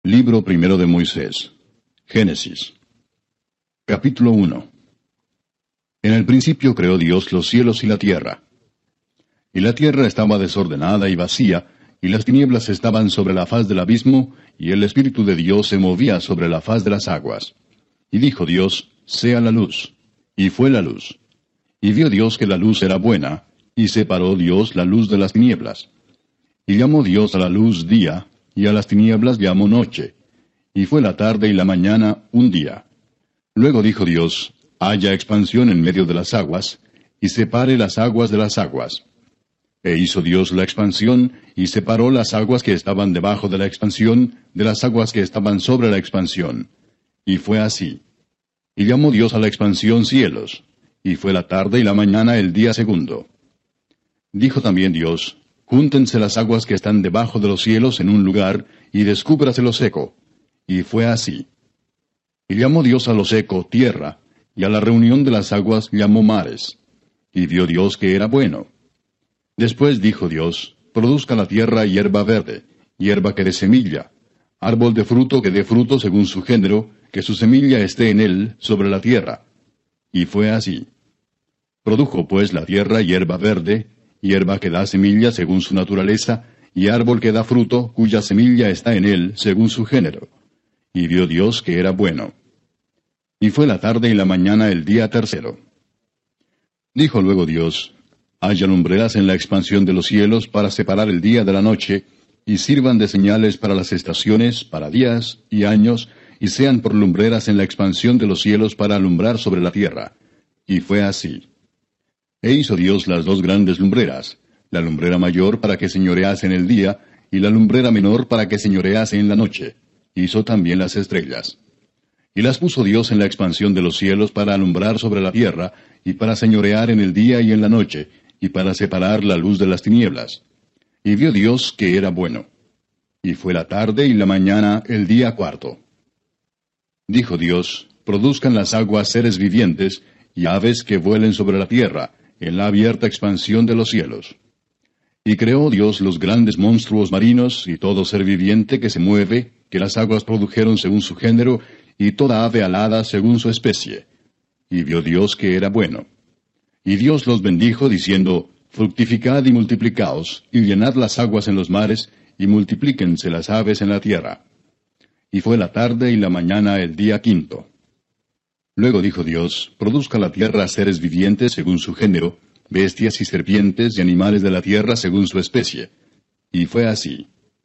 Libro primero de Moisés. Génesis. Capítulo 1. En el principio creó Dios los cielos y la tierra. Y la tierra estaba desordenada y vacía, y las tinieblas estaban sobre la faz del abismo, y el Espíritu de Dios se movía sobre la faz de las aguas. Y dijo Dios, sea la luz. Y fue la luz. Y vio Dios que la luz era buena, y separó Dios la luz de las tinieblas. Y llamó Dios a la luz día, y a las tinieblas llamó noche. Y fue la tarde y la mañana un día. Luego dijo Dios, haya expansión en medio de las aguas, y separe las aguas de las aguas. E hizo Dios la expansión, y separó las aguas que estaban debajo de la expansión, de las aguas que estaban sobre la expansión. Y fue así. Y llamó Dios a la expansión cielos. Y fue la tarde y la mañana el día segundo. Dijo también Dios, júntense las aguas que están debajo de los cielos en un lugar, y descúbrase lo seco. Y fue así. Y llamó Dios a lo seco tierra, y a la reunión de las aguas llamó mares. Y vio Dios que era bueno. Después dijo Dios, produzca la tierra hierba verde, hierba que dé semilla, árbol de fruto que dé fruto según su género, que su semilla esté en él, sobre la tierra. Y fue así. Produjo pues la tierra hierba verde, hierba que da semilla según su naturaleza, y árbol que da fruto, cuya semilla está en él, según su género. Y vio Dios que era bueno. Y fue la tarde y la mañana el día tercero. Dijo luego Dios, haya lumbreras en la expansión de los cielos para separar el día de la noche, y sirvan de señales para las estaciones, para días y años, y sean por lumbreras en la expansión de los cielos para alumbrar sobre la tierra. Y fue así. E hizo Dios las dos grandes lumbreras, la lumbrera mayor para que señorease en el día, y la lumbrera menor para que señorease en la noche. Hizo también las estrellas. Y las puso Dios en la expansión de los cielos para alumbrar sobre la tierra, y para señorear en el día y en la noche, y para separar la luz de las tinieblas. Y vio Dios que era bueno. Y fue la tarde y la mañana el día cuarto. Dijo Dios, produzcan las aguas seres vivientes, y aves que vuelen sobre la tierra, en la abierta expansión de los cielos. Y creó Dios los grandes monstruos marinos, y todo ser viviente que se mueve, que las aguas produjeron según su género, y toda ave alada según su especie. Y vio Dios que era bueno. Y Dios los bendijo, diciendo, fructificad y multiplicaos, y llenad las aguas en los mares, y multiplíquense las aves en la tierra. Y fue la tarde y la mañana el día quinto. Luego dijo Dios, produzca la tierra seres vivientes según su género, bestias y serpientes y animales de la tierra según su especie. Y fue así.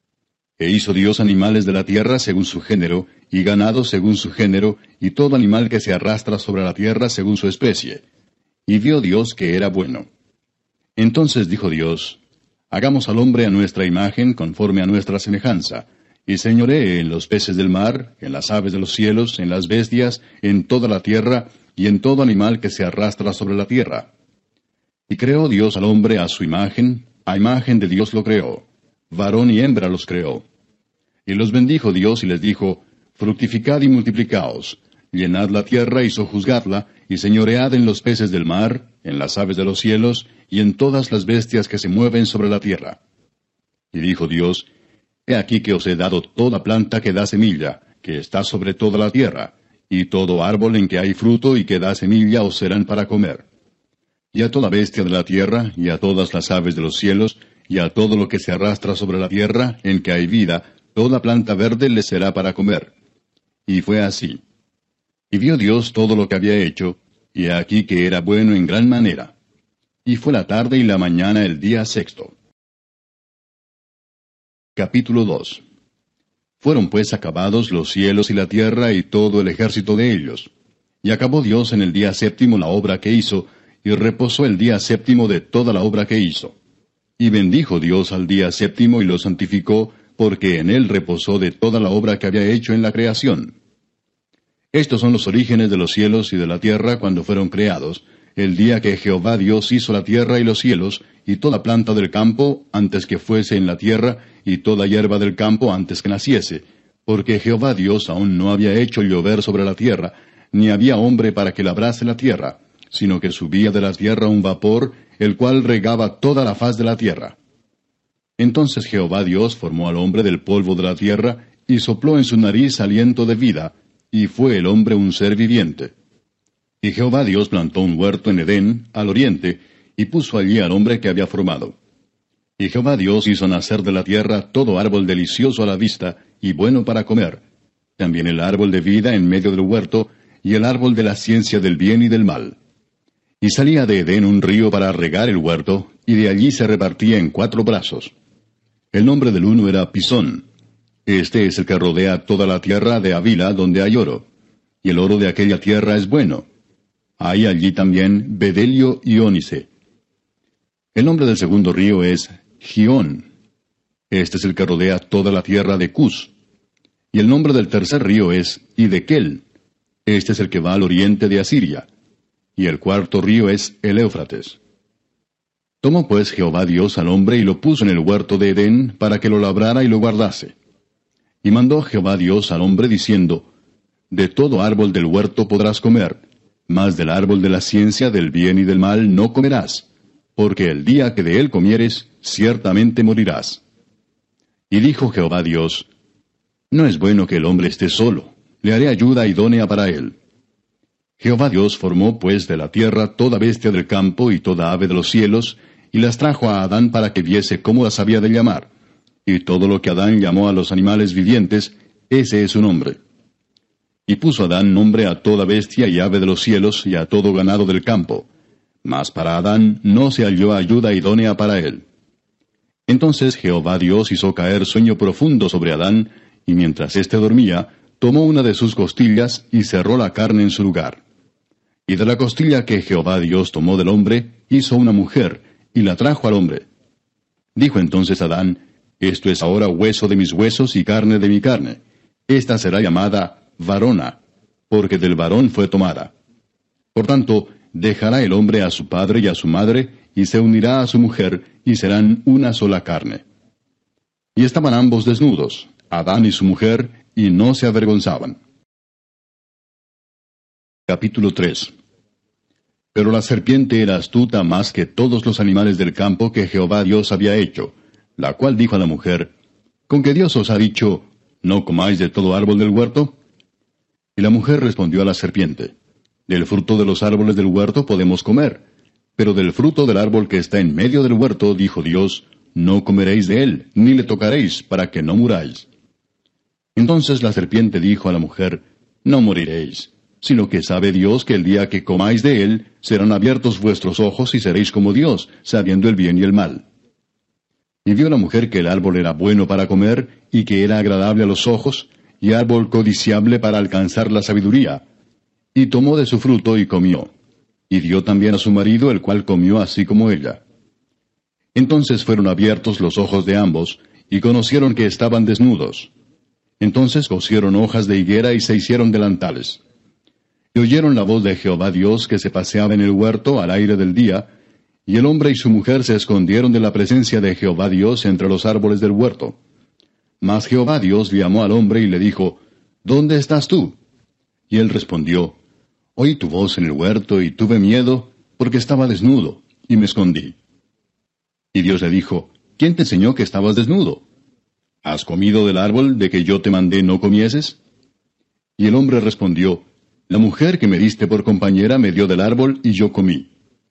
E hizo Dios animales de la tierra según su género, y ganado según su género, y todo animal que se arrastra sobre la tierra según su especie. Y vio Dios que era bueno. Entonces dijo Dios, hagamos al hombre a nuestra imagen, conforme a nuestra semejanza, y señoree en los peces del mar, en las aves de los cielos, en las bestias, en toda la tierra, y en todo animal que se arrastra sobre la tierra. Y creó Dios al hombre a su imagen, a imagen de Dios lo creó, varón y hembra los creó. Y los bendijo Dios y les dijo, fructificad y multiplicaos, llenad la tierra y sojuzgadla, y señoread en los peces del mar, en las aves de los cielos, y en todas las bestias que se mueven sobre la tierra. Y dijo Dios, he aquí que os he dado toda planta que da semilla, que está sobre toda la tierra, y todo árbol en que hay fruto y que da semilla os serán para comer. Y a toda bestia de la tierra, y a todas las aves de los cielos, y a todo lo que se arrastra sobre la tierra, en que hay vida, toda planta verde les será para comer. Y fue así. Y vio Dios todo lo que había hecho, y he aquí que era bueno en gran manera. Y fue la tarde y la mañana el día sexto. Capítulo 2. Fueron pues acabados los cielos y la tierra y todo el ejército de ellos. Y acabó Dios en el día séptimo la obra que hizo, y reposó el día séptimo de toda la obra que hizo. Y bendijo Dios al día séptimo y lo santificó, porque en él reposó de toda la obra que había hecho en la creación. Estos son los orígenes de los cielos y de la tierra cuando fueron creados, el día que Jehová Dios hizo la tierra y los cielos, y toda planta del campo antes que fuese en la tierra, y toda hierba del campo antes que naciese, porque Jehová Dios aún no había hecho llover sobre la tierra, ni había hombre para que labrase la tierra, sino que subía de la tierra un vapor, el cual regaba toda la faz de la tierra. Entonces Jehová Dios formó al hombre del polvo de la tierra, y sopló en su nariz aliento de vida, y fue el hombre un ser viviente. Y Jehová Dios plantó un huerto en Edén, al oriente, y puso allí al hombre que había formado. Y Jehová Dios hizo nacer de la tierra todo árbol delicioso a la vista, y bueno para comer, también el árbol de vida en medio del huerto, y el árbol de la ciencia del bien y del mal. Y salía de Edén un río para regar el huerto, y de allí se repartía en 4 brazos. El nombre del uno era Pisón. Este es el que rodea toda la tierra de Havila, donde hay oro. Y el oro de aquella tierra es bueno. Hay allí también bedelio y ónice. El nombre del segundo río es Gión. Este es el que rodea toda la tierra de Cus. Y el nombre del tercer río es Hidekel. Este es el que va al oriente de Asiria. Y el cuarto río es el Éufrates. Tomó pues Jehová Dios al hombre y lo puso en el huerto de Edén para que lo labrara y lo guardase. Y mandó Jehová Dios al hombre diciendo, de todo árbol del huerto podrás comer, mas del árbol de la ciencia del bien y del mal no comerás, porque el día que de él comieres, ciertamente morirás. Y dijo Jehová Dios, no es bueno que el hombre esté solo, le haré ayuda idónea para él. Jehová Dios formó pues de la tierra toda bestia del campo y toda ave de los cielos, y las trajo a Adán para que viese cómo las había de llamar. Y todo lo que Adán llamó a los animales vivientes, ese es su nombre. Y puso Adán nombre a toda bestia y ave de los cielos y a todo ganado del campo. Mas para Adán no se halló ayuda idónea para él. Entonces Jehová Dios hizo caer sueño profundo sobre Adán, y mientras éste dormía, tomó una de sus costillas y cerró la carne en su lugar. Y de la costilla que Jehová Dios tomó del hombre, hizo una mujer, y la trajo al hombre. Dijo entonces Adán, esto es ahora hueso de mis huesos y carne de mi carne. Esta será llamada varona, porque del varón fue tomada. Por tanto, dejará el hombre a su padre y a su madre, y se unirá a su mujer, y serán una sola carne. Y estaban ambos desnudos, Adán y su mujer, y no se avergonzaban. Capítulo 3. Pero la serpiente era astuta más que todos los animales del campo que Jehová Dios había hecho, la cual dijo a la mujer, ¿con que Dios os ha dicho, no comáis de todo árbol del huerto? Y la mujer respondió a la serpiente, del fruto de los árboles del huerto podemos comer, pero del fruto del árbol que está en medio del huerto, dijo Dios, no comeréis de él, ni le tocaréis, para que no muráis. Entonces la serpiente dijo a la mujer, no moriréis, sino que sabe Dios que el día que comáis de él, serán abiertos vuestros ojos y seréis como Dios, sabiendo el bien y el mal. Y vio la mujer que el árbol era bueno para comer, y que era agradable a los ojos, y árbol codiciable para alcanzar la sabiduría. Y tomó de su fruto y comió. Y dio también a su marido, el cual comió así como ella. Entonces fueron abiertos los ojos de ambos, y conocieron que estaban desnudos. Entonces cosieron hojas de higuera y se hicieron delantales. Y oyeron la voz de Jehová Dios que se paseaba en el huerto al aire del día, y el hombre y su mujer se escondieron de la presencia de Jehová Dios entre los árboles del huerto. Mas Jehová Dios llamó al hombre y le dijo, ¿dónde estás tú? Y él respondió, oí tu voz en el huerto y tuve miedo, porque estaba desnudo, y me escondí. Y Dios le dijo, ¿quién te enseñó que estabas desnudo? ¿Has comido del árbol de que yo te mandé no comieses? Y el hombre respondió, la mujer que me diste por compañera me dio del árbol y yo comí.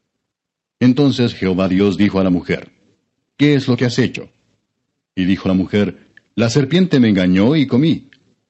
Entonces Jehová Dios dijo a la mujer, ¿qué es lo que has hecho? Y dijo la mujer, la serpiente me engañó y comí.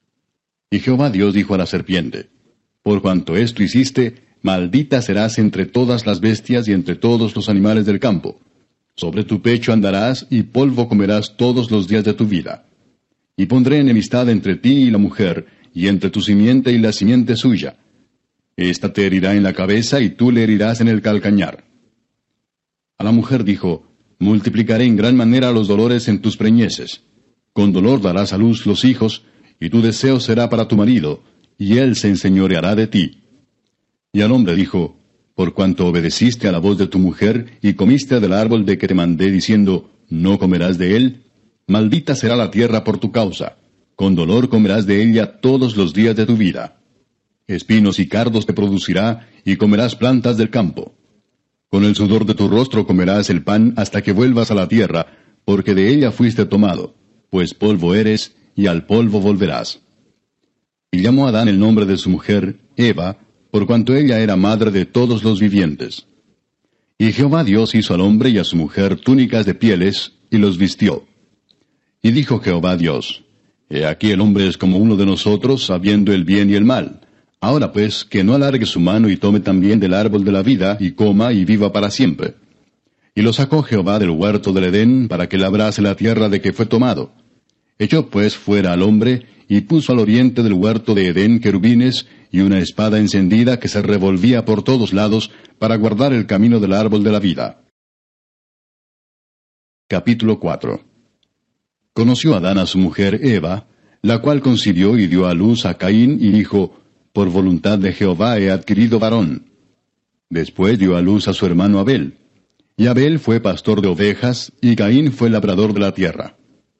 Y Jehová Dios dijo a la serpiente, por cuanto esto hiciste, maldita serás entre todas las bestias y entre todos los animales del campo. Sobre tu pecho andarás y polvo comerás todos los días de tu vida. Y pondré enemistad entre ti y la mujer, y entre tu simiente y la simiente suya. Esta te herirá en la cabeza y tú le herirás en el calcañar. A la mujer dijo, multiplicaré en gran manera los dolores en tus preñeces. Con dolor darás a luz los hijos, y tu deseo será para tu marido, y él se enseñoreará de ti. Y al hombre dijo, por cuanto obedeciste a la voz de tu mujer, y comiste del árbol de que te mandé diciendo, no comerás de él, maldita será la tierra por tu causa. Con dolor comerás de ella todos los días de tu vida. Espinos y cardos te producirá, y comerás plantas del campo. Con el sudor de tu rostro comerás el pan hasta que vuelvas a la tierra, porque de ella fuiste tomado, pues polvo eres, y al polvo volverás. Y llamó Adán el nombre de su mujer Eva, por cuanto ella era madre de todos los vivientes. Y Jehová Dios hizo al hombre y a su mujer túnicas de pieles, y los vistió. Y dijo Jehová Dios, He aquí el hombre es como uno de nosotros, sabiendo el bien y el mal. Ahora pues, que no alargue su mano y tome también del árbol de la vida, y coma y viva para siempre. Y lo sacó Jehová del huerto del Edén, para que labrase la tierra de que fue tomado. Echó pues fuera al hombre, y puso al oriente del huerto de Edén querubines, y una espada encendida que se revolvía por todos lados, para guardar el camino del árbol de la vida. Capítulo 4. Conoció Adán a su mujer Eva, la cual concibió y dio a luz a Caín, y dijo, Por voluntad de Jehová he adquirido varón. Después dio a luz a su hermano Abel. Y Abel fue pastor de ovejas, y Caín fue labrador de la tierra.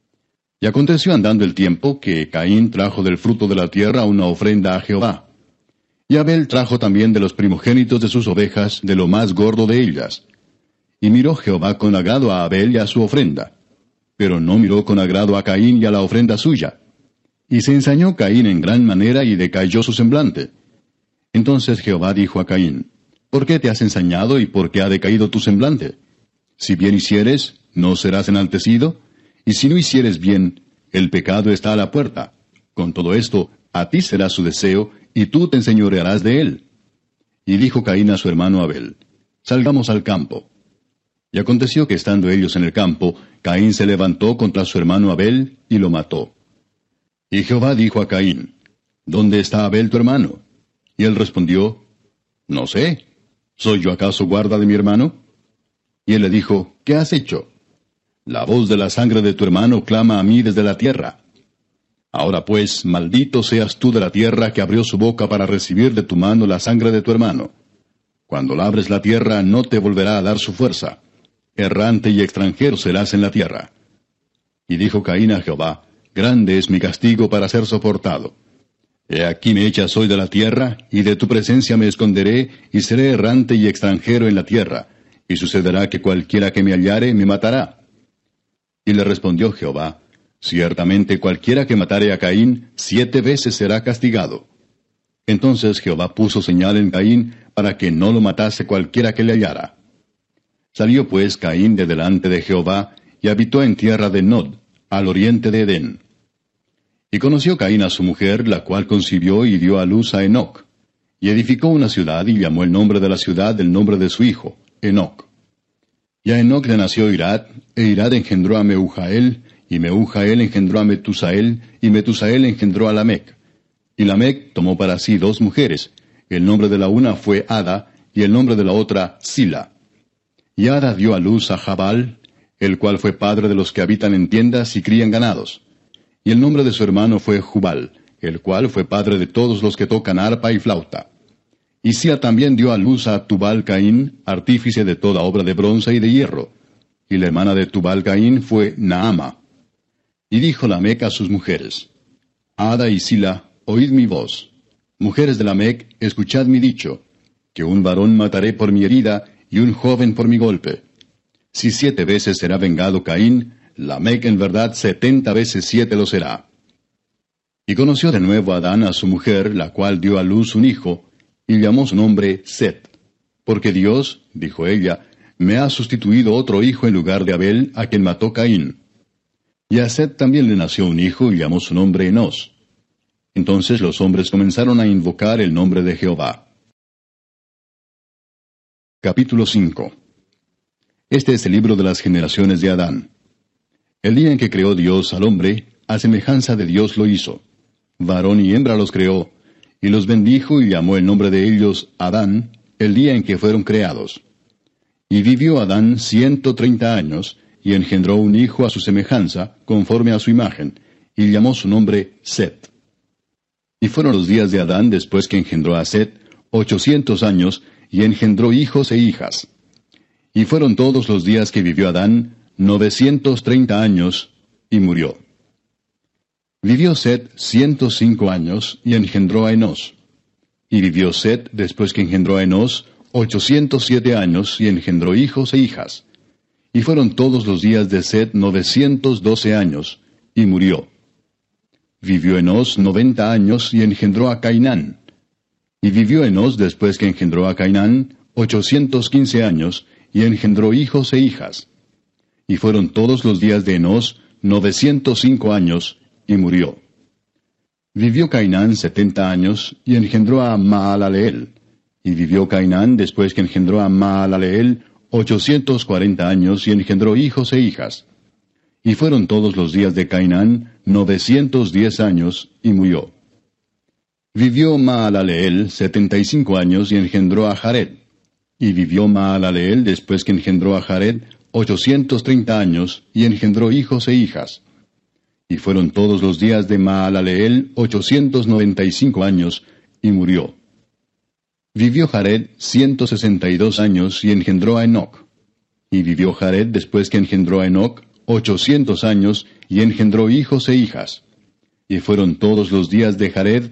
Y aconteció andando el tiempo, que Caín trajo del fruto de la tierra una ofrenda a Jehová. Y Abel trajo también de los primogénitos de sus ovejas, de lo más gordo de ellas. Y miró Jehová con agrado a Abel y a su ofrenda. Pero no miró con agrado a Caín y a la ofrenda suya. Y se ensañó Caín en gran manera y decayó su semblante. Entonces Jehová dijo a Caín, ¿Por qué te has ensañado y por qué ha decaído tu semblante? Si bien hicieres, ¿no serás enaltecido? Y si no hicieres bien, el pecado está a la puerta. Con todo esto, a ti será su deseo, y tú te enseñorearás de él. Y dijo Caín a su hermano Abel, Salgamos al campo. Y aconteció que estando ellos en el campo, Caín se levantó contra su hermano Abel, y lo mató. Y Jehová dijo a Caín, ¿Dónde está Abel tu hermano? Y él respondió, No sé, ¿soy yo acaso guarda de mi hermano? Y él le dijo, ¿qué has hecho? La voz de la sangre de tu hermano clama a mí desde la tierra. Ahora pues, maldito seas tú de la tierra que abrió su boca para recibir de tu mano la sangre de tu hermano. Cuando labres la tierra no te volverá a dar su fuerza. Errante y extranjero serás en la tierra. Y dijo Caín a Jehová, Grande es mi castigo para ser soportado. He aquí me echas hoy de la tierra, y de tu presencia me esconderé, y seré errante y extranjero en la tierra, y sucederá que cualquiera que me hallare me matará. Y le respondió Jehová, Ciertamente cualquiera que matare a Caín, 7 veces será castigado. Entonces Jehová puso señal en Caín, para que no lo matase cualquiera que le hallara. Salió pues Caín de delante de Jehová, y habitó en tierra de Nod, al oriente de Edén. Y conoció Caín a su mujer, la cual concibió y dio a luz a Enoc. Y edificó una ciudad, y llamó el nombre de la ciudad del nombre de su hijo, Enoc. Y a Enoc le nació Irad, e Irad engendró a Mehujael, y Mehujael engendró a Metusael, y Metusael engendró a Lamec. Y Lamec tomó para sí 2 mujeres. El nombre de la una fue Ada, y el nombre de la otra Sila. Y Ada dio a luz a Jabal, el cual fue padre de los que habitan en tiendas y crían ganados. Y el nombre de su hermano fue Jubal, el cual fue padre de todos los que tocan arpa y flauta. Y Sila también dio a luz a Tubal Caín, artífice de toda obra de bronce y de hierro. Y la hermana de Tubal Caín fue Naama. Y dijo Lamec a sus mujeres, Ada y Sila, oíd mi voz. Mujeres de Lamec, escuchad mi dicho, que un varón mataré por mi herida, y un joven por mi golpe. Si 7 veces será vengado Caín, Lamec en verdad 70 veces 7 lo será. Y conoció de nuevo Adán a su mujer, la cual dio a luz un hijo, y llamó su nombre Set. Porque Dios, dijo ella, me ha sustituido otro hijo en lugar de Abel, a quien mató Caín. Y a Set también le nació un hijo, y llamó su nombre Enos. Entonces los hombres comenzaron a invocar el nombre de Jehová. Capítulo 5. Este es el libro de las generaciones de Adán. El día en que creó Dios al hombre, a semejanza de Dios lo hizo. Varón y hembra los creó, y los bendijo y llamó el nombre de ellos Adán, el día en que fueron creados. Y vivió Adán 130 años, y engendró un hijo a su semejanza, conforme a su imagen, y llamó su nombre Set. Y fueron los días de Adán después que engendró a Set, 800 años, y engendró hijos e hijas. Y fueron todos los días que vivió Adán, 930 años, y murió. Vivió Set 105 años, y engendró a Enos. Y vivió Set, después que engendró a Enos, 807 años, y engendró hijos e hijas. Y fueron todos los días de Set 912 años, y murió. Vivió Enós 90 años y engendró a Cainán. Y vivió Enós después que engendró a Cainán 815 años, y engendró hijos e hijas. Y fueron todos los días de Enós 905 años, y murió. Vivió Cainán 70 años, y engendró a Maalaleel. Y vivió Cainán después que engendró a Maalaleel 840 años, y engendró hijos e hijas. Y fueron todos los días de Cainán 910 años, y murió. Vivió Maalaleel 75 años, y engendró a Jared. Y vivió Maalaleel después que engendró a Jared 830 años, y engendró hijos e hijas. Y fueron todos los días de Maalaleel 895 años, y murió. Vivió Jared 162 años, y engendró a Enoc. Y vivió Jared después que engendró a Enoc 800 años, y engendró hijos e hijas. Y fueron todos los días de Jared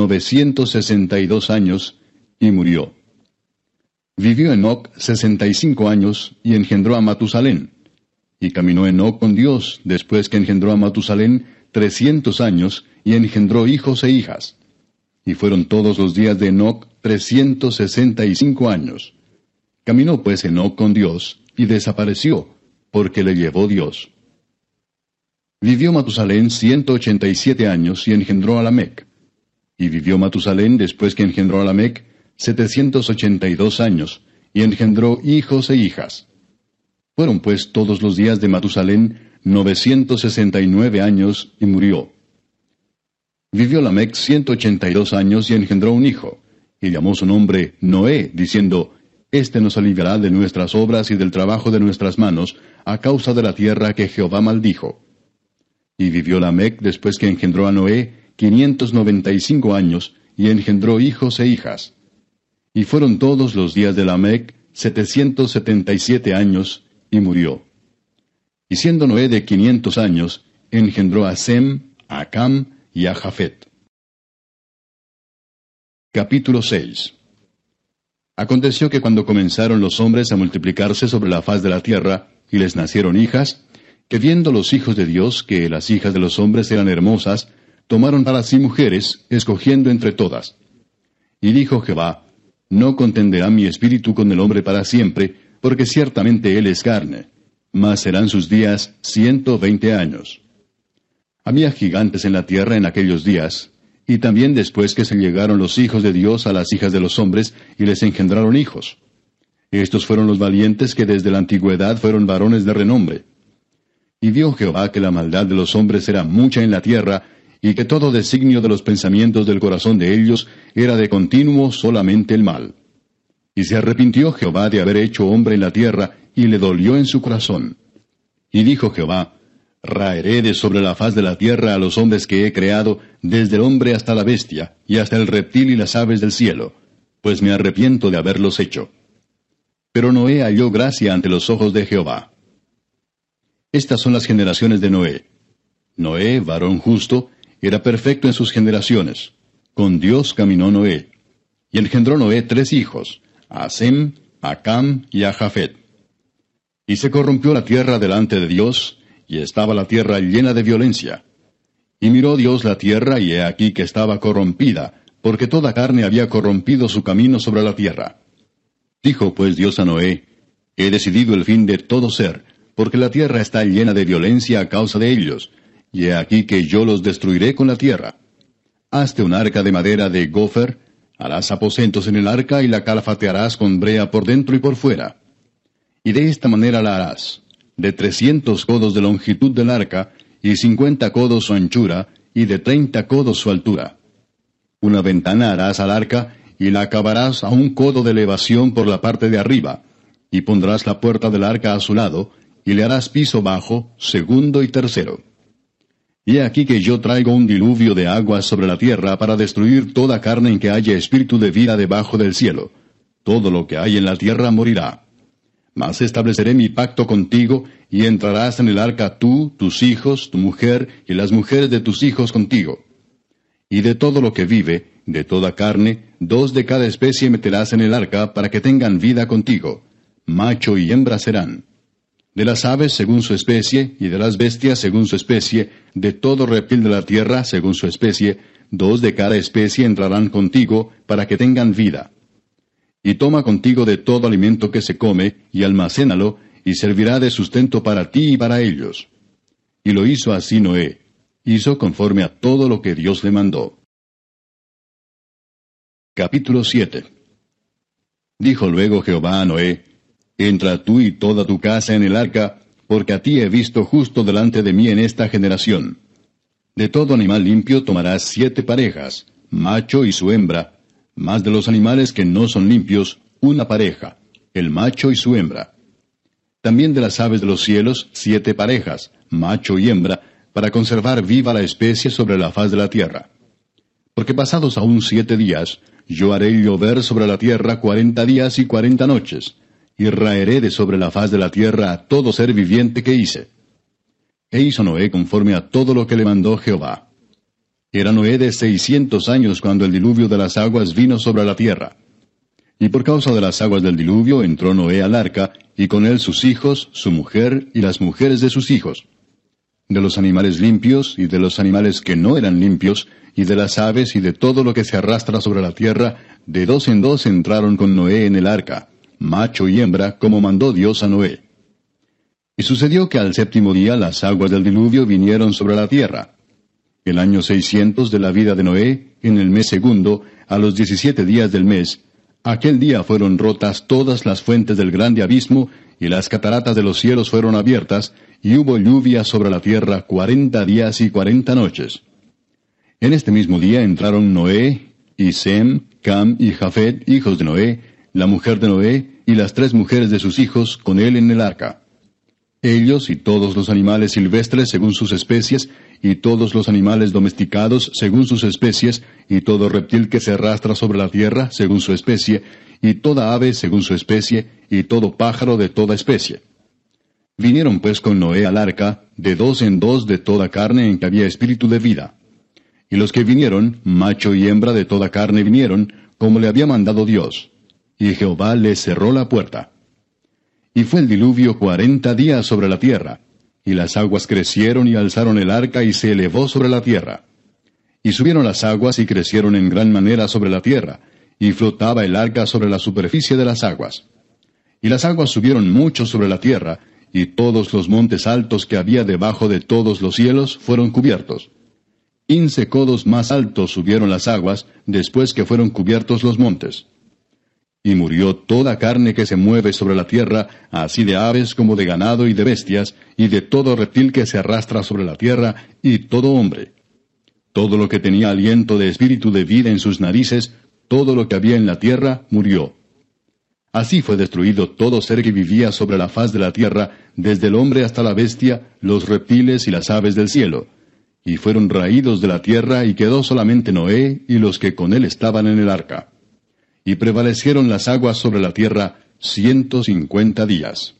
962 años, y murió. Vivió Enoc 65 años, y engendró a Matusalén. Y caminó Enoc con Dios, después que engendró a Matusalén 300 años, y engendró hijos e hijas. Y fueron todos los días de Enoc 365 años. Caminó pues Enoc con Dios, y desapareció, porque le llevó Dios. Vivió Matusalén 187 años, y engendró a Lamec. Y vivió Matusalén después que engendró a Lamec 782 años, y engendró hijos e hijas. Fueron pues todos los días de Matusalén 969 años, y murió. Vivió Lamec 182 años, y engendró un hijo, y llamó su nombre Noé, diciendo, Este nos aliviará de nuestras obras y del trabajo de nuestras manos, a causa de la tierra que Jehová maldijo. Y vivió Lamec después que engendró a Noé 595 años, y engendró hijos e hijas. Y fueron todos los días de Lamec 777 años, y murió. Y siendo Noé de 500 años, engendró a Sem, a Cam y a Jafet. Capítulo 6. Aconteció que cuando comenzaron los hombres a multiplicarse sobre la faz de la tierra, y les nacieron hijas, que viendo los hijos de Dios que las hijas de los hombres eran hermosas, tomaron para sí mujeres, escogiendo entre todas. Y dijo Jehová, No contenderá mi espíritu con el hombre para siempre, porque ciertamente él es carne, mas serán sus días 120 años. Había gigantes en la tierra en aquellos días, y también después que se llegaron los hijos de Dios a las hijas de los hombres, y les engendraron hijos. Estos fueron los valientes que desde la antigüedad fueron varones de renombre. Y vio Jehová que la maldad de los hombres era mucha en la tierra, y que todo designio de los pensamientos del corazón de ellos era de continuo solamente el mal. Y se arrepintió Jehová de haber hecho hombre en la tierra, y le dolió en su corazón. Y dijo Jehová, Raeré de sobre la faz de la tierra a los hombres que he creado, desde el hombre hasta la bestia, y hasta el reptil y las aves del cielo, pues me arrepiento de haberlos hecho. Pero Noé halló gracia ante los ojos de Jehová. Estas son las generaciones de Noé. Noé, varón justo, era perfecto en sus generaciones. Con Dios caminó Noé. Y engendró Noé 3 hijos, a Sem, a Cam y a Jafet. Y se corrompió la tierra delante de Dios, y estaba la tierra llena de violencia. Y miró Dios la tierra, y he aquí que estaba corrompida, porque toda carne había corrompido su camino sobre la tierra. Dijo pues Dios a Noé, He decidido el fin de todo ser, porque la tierra está llena de violencia a causa de ellos, y he aquí que yo los destruiré con la tierra. Hazte un arca de madera de gofer, harás aposentos en el arca, y la calfatearás con brea por dentro y por fuera. Y de esta manera la harás, de 300 codos de longitud del arca, y 50 codos su anchura, y de 30 codos su altura. Una ventana harás al arca, y la acabarás a 1 codo de elevación por la parte de arriba, y pondrás la puerta del arca a su lado, y le harás piso bajo, segundo y tercero. Y he aquí que yo traigo un diluvio de aguas sobre la tierra para destruir toda carne en que haya espíritu de vida debajo del cielo. Todo lo que hay en la tierra morirá. Mas estableceré mi pacto contigo, y entrarás en el arca tú, tus hijos, tu mujer, y las mujeres de tus hijos contigo. Y de todo lo que vive, de toda carne, 2 de cada especie meterás en el arca, para que tengan vida contigo. Macho y hembra serán. De las aves según su especie, y de las bestias según su especie, de todo reptil de la tierra según su especie, 2 de cada especie entrarán contigo, para que tengan vida. Y toma contigo de todo alimento que se come, y almacénalo, y servirá de sustento para ti y para ellos. Y lo hizo así Noé. Hizo conforme a todo lo que Dios le mandó. Capítulo 7. Dijo luego Jehová a Noé: Entra tú y toda tu casa en el arca, porque a ti he visto justo delante de mí en esta generación. De todo animal limpio tomarás 7 parejas, macho y su hembra, mas de los animales que no son limpios, 1 pareja, el macho y su hembra. También de las aves de los cielos 7 parejas, macho y hembra, para conservar viva la especie sobre la faz de la tierra. Porque pasados aún 7 días, yo haré llover sobre la tierra 40 días y 40 noches, y raeré de sobre la faz de la tierra a todo ser viviente que hice. E hizo Noé conforme a todo lo que le mandó Jehová. Era Noé de 600 años cuando el diluvio de las aguas vino sobre la tierra. Y por causa de las aguas del diluvio entró Noé al arca, y con él sus hijos, su mujer y las mujeres de sus hijos. De los animales limpios y de los animales que no eran limpios, y de las aves y de todo lo que se arrastra sobre la tierra, de 2 en 2 entraron con Noé en el arca, macho y hembra, como mandó Dios a Noé. Y sucedió que al 7º día las aguas del diluvio vinieron sobre la tierra. El año 600 de la vida de Noé, en el mes 2, a los 17 días del mes, aquel día fueron rotas todas las fuentes del grande abismo, y las cataratas de los cielos fueron abiertas, y hubo lluvia sobre la tierra 40 días y 40 noches. En este mismo día entraron Noé, y Sem, Cam y Jafet, hijos de Noé, la mujer de Noé, y las 3 mujeres de sus hijos con él en el arca. Ellos y todos los animales silvestres según sus especies, y todos los animales domesticados según sus especies, y todo reptil que se arrastra sobre la tierra según su especie, y toda ave según su especie, y todo pájaro de toda especie. Vinieron pues con Noé al arca, de 2 en 2 de toda carne en que había espíritu de vida. Y los que vinieron, macho y hembra de toda carne vinieron, como le había mandado Dios. Y Jehová les cerró la puerta. Y fue el diluvio 40 días sobre la tierra, y las aguas crecieron y alzaron el arca y se elevó sobre la tierra. Y subieron las aguas y crecieron en gran manera sobre la tierra, y flotaba el arca sobre la superficie de las aguas. Y las aguas subieron mucho sobre la tierra, y todos los montes altos que había debajo de todos los cielos fueron cubiertos. 15 codos más altos subieron las aguas, después que fueron cubiertos los montes. Y murió toda carne que se mueve sobre la tierra, así de aves como de ganado y de bestias, y de todo reptil que se arrastra sobre la tierra, y todo hombre. Todo lo que tenía aliento de espíritu de vida en sus narices, todo lo que había en la tierra, murió. Así fue destruido todo ser que vivía sobre la faz de la tierra, desde el hombre hasta la bestia, los reptiles y las aves del cielo. Y fueron raídos de la tierra, y quedó solamente Noé y los que con él estaban en el arca. Y prevalecieron las aguas sobre la tierra 150 días.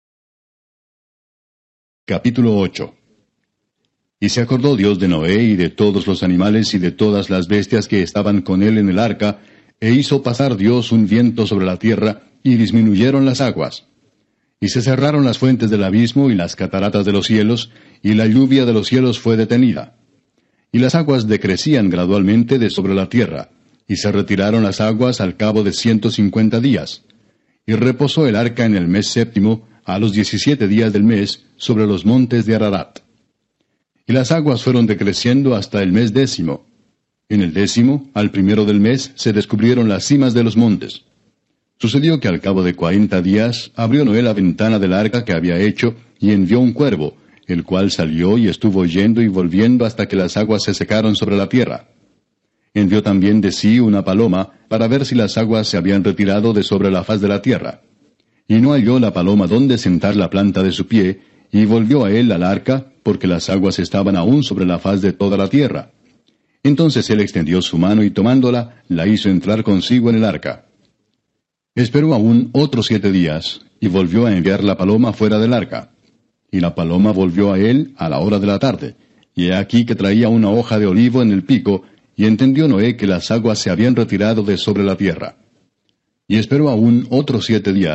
Capítulo 8. Y se acordó Dios de Noé y de todos los animales y de todas las bestias que estaban con él en el arca, e hizo pasar Dios un viento sobre la tierra, y disminuyeron las aguas. Y se cerraron las fuentes del abismo y las cataratas de los cielos, y la lluvia de los cielos fue detenida. Y las aguas decrecían gradualmente de sobre la tierra, y se retiraron las aguas al cabo de 150 días. Y reposó el arca en el mes 7, a los 17 días del mes, sobre los montes de Ararat. Y las aguas fueron decreciendo hasta el mes 10. En el 10, al 1 del mes, se descubrieron las cimas de los montes. Sucedió que al cabo de 40 días, abrió Noé la ventana del arca que había hecho, y envió un cuervo, el cual salió y estuvo yendo y volviendo hasta que las aguas se secaron sobre la tierra. Envió también de sí una paloma, para ver si las aguas se habían retirado de sobre la faz de la tierra. Y no halló la paloma donde sentar la planta de su pie, y volvió a él al arca, porque las aguas estaban aún sobre la faz de toda la tierra. Entonces él extendió su mano y tomándola, la hizo entrar consigo en el arca. Esperó aún otros 7 días, y volvió a enviar la paloma fuera del arca. Y la paloma volvió a él a la hora de la tarde, y he aquí que traía una hoja de olivo en el pico, y entendió Noé que las aguas se habían retirado de sobre la tierra. Y esperó aún otros 7 días,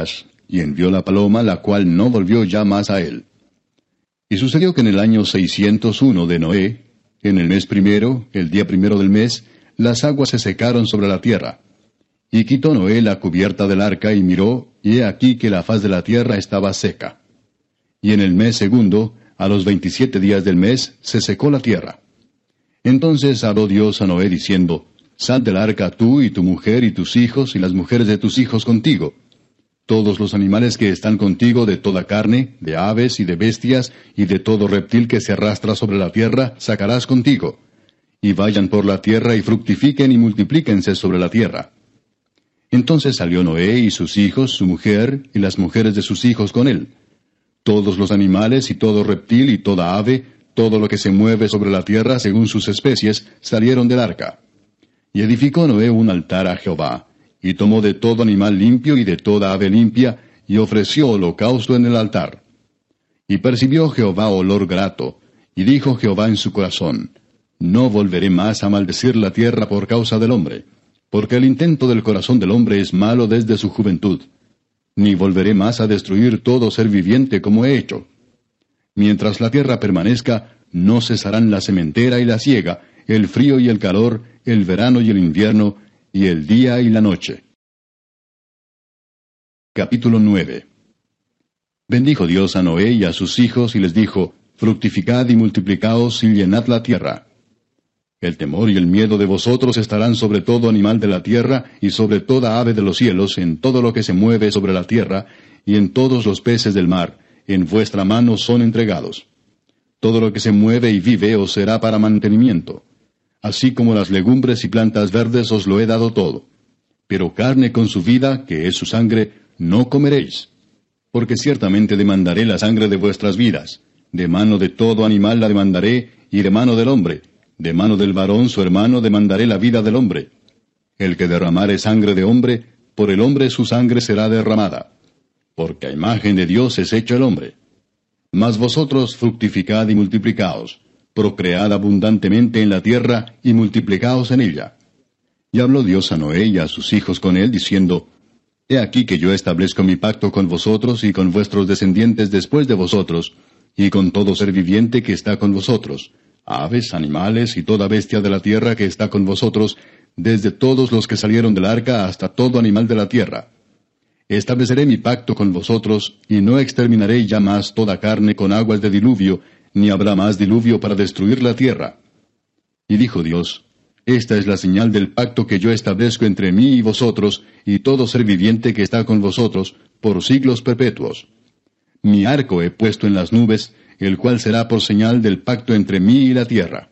y envió la paloma, la cual no volvió ya más a él. Y sucedió que en el año 601 de Noé, en el mes primero, el día primero del mes, las aguas se secaron sobre la tierra. Y quitó Noé la cubierta del arca y miró, y he aquí que la faz de la tierra estaba seca. Y en el mes segundo, a los 27 días del mes, se secó la tierra. Entonces habló Dios a Noé diciendo, Sal del arca tú y tu mujer y tus hijos y las mujeres de tus hijos contigo. Todos los animales que están contigo de toda carne, de aves y de bestias, y de todo reptil que se arrastra sobre la tierra, sacarás contigo. Y vayan por la tierra y fructifiquen y multiplíquense sobre la tierra. Entonces salió Noé y sus hijos, su mujer, y las mujeres de sus hijos con él. Todos los animales y todo reptil y toda ave, todo lo que se mueve sobre la tierra según sus especies, salieron del arca. Y edificó Noé un altar a Jehová, y tomó de todo animal limpio y de toda ave limpia, y ofreció holocausto en el altar. Y percibió Jehová olor grato, y dijo Jehová en su corazón, No volveré más a maldecir la tierra por causa del hombre, porque el intento del corazón del hombre es malo desde su juventud. Ni volveré más a destruir todo ser viviente como he hecho. Mientras la tierra permanezca, no cesarán la sementera y la siega, el frío y el calor, el verano y el invierno, y el día y la noche. Capítulo 9. Bendijo Dios a Noé y a sus hijos, y les dijo, Fructificad y multiplicaos y llenad la tierra. El temor y el miedo de vosotros estarán sobre todo animal de la tierra, y sobre toda ave de los cielos, en todo lo que se mueve sobre la tierra, y en todos los peces del mar, en vuestra mano son entregados. Todo lo que se mueve y vive os será para mantenimiento. Así como las legumbres y plantas verdes os lo he dado todo. Pero carne con su vida, que es su sangre, no comeréis. Porque ciertamente demandaré la sangre de vuestras vidas. De mano de todo animal la demandaré, y de mano del hombre. De mano del varón su hermano demandaré la vida del hombre. El que derramare sangre de hombre, por el hombre su sangre será derramada. Porque a imagen de Dios es hecho el hombre. Mas vosotros fructificad y multiplicaos. Procread abundantemente en la tierra, y multiplicaos en ella. Y habló Dios a Noé y a sus hijos con él, diciendo, He aquí que yo establezco mi pacto con vosotros y con vuestros descendientes después de vosotros, y con todo ser viviente que está con vosotros, aves, animales y toda bestia de la tierra que está con vosotros, desde todos los que salieron del arca hasta todo animal de la tierra. Estableceré mi pacto con vosotros, y no exterminaré ya más toda carne con aguas de diluvio, ni habrá más diluvio para destruir la tierra. Y dijo Dios, Esta es la señal del pacto que yo establezco entre mí y vosotros, y todo ser viviente que está con vosotros, por siglos perpetuos. Mi arco he puesto en las nubes, el cual será por señal del pacto entre mí y la tierra.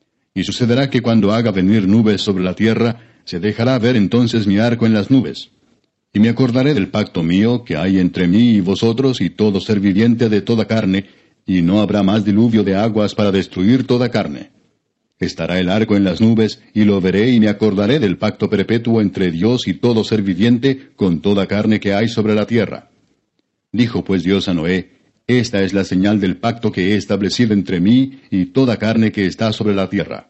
Y sucederá que cuando haga venir nubes sobre la tierra, se dejará ver entonces mi arco en las nubes. Y me acordaré del pacto mío que hay entre mí y vosotros y todo ser viviente de toda carne, y no habrá más diluvio de aguas para destruir toda carne. Estará el arco en las nubes, y lo veré y me acordaré del pacto perpetuo entre Dios y todo ser viviente con toda carne que hay sobre la tierra. Dijo pues Dios a Noé, Esta es la señal del pacto que he establecido entre mí y toda carne que está sobre la tierra.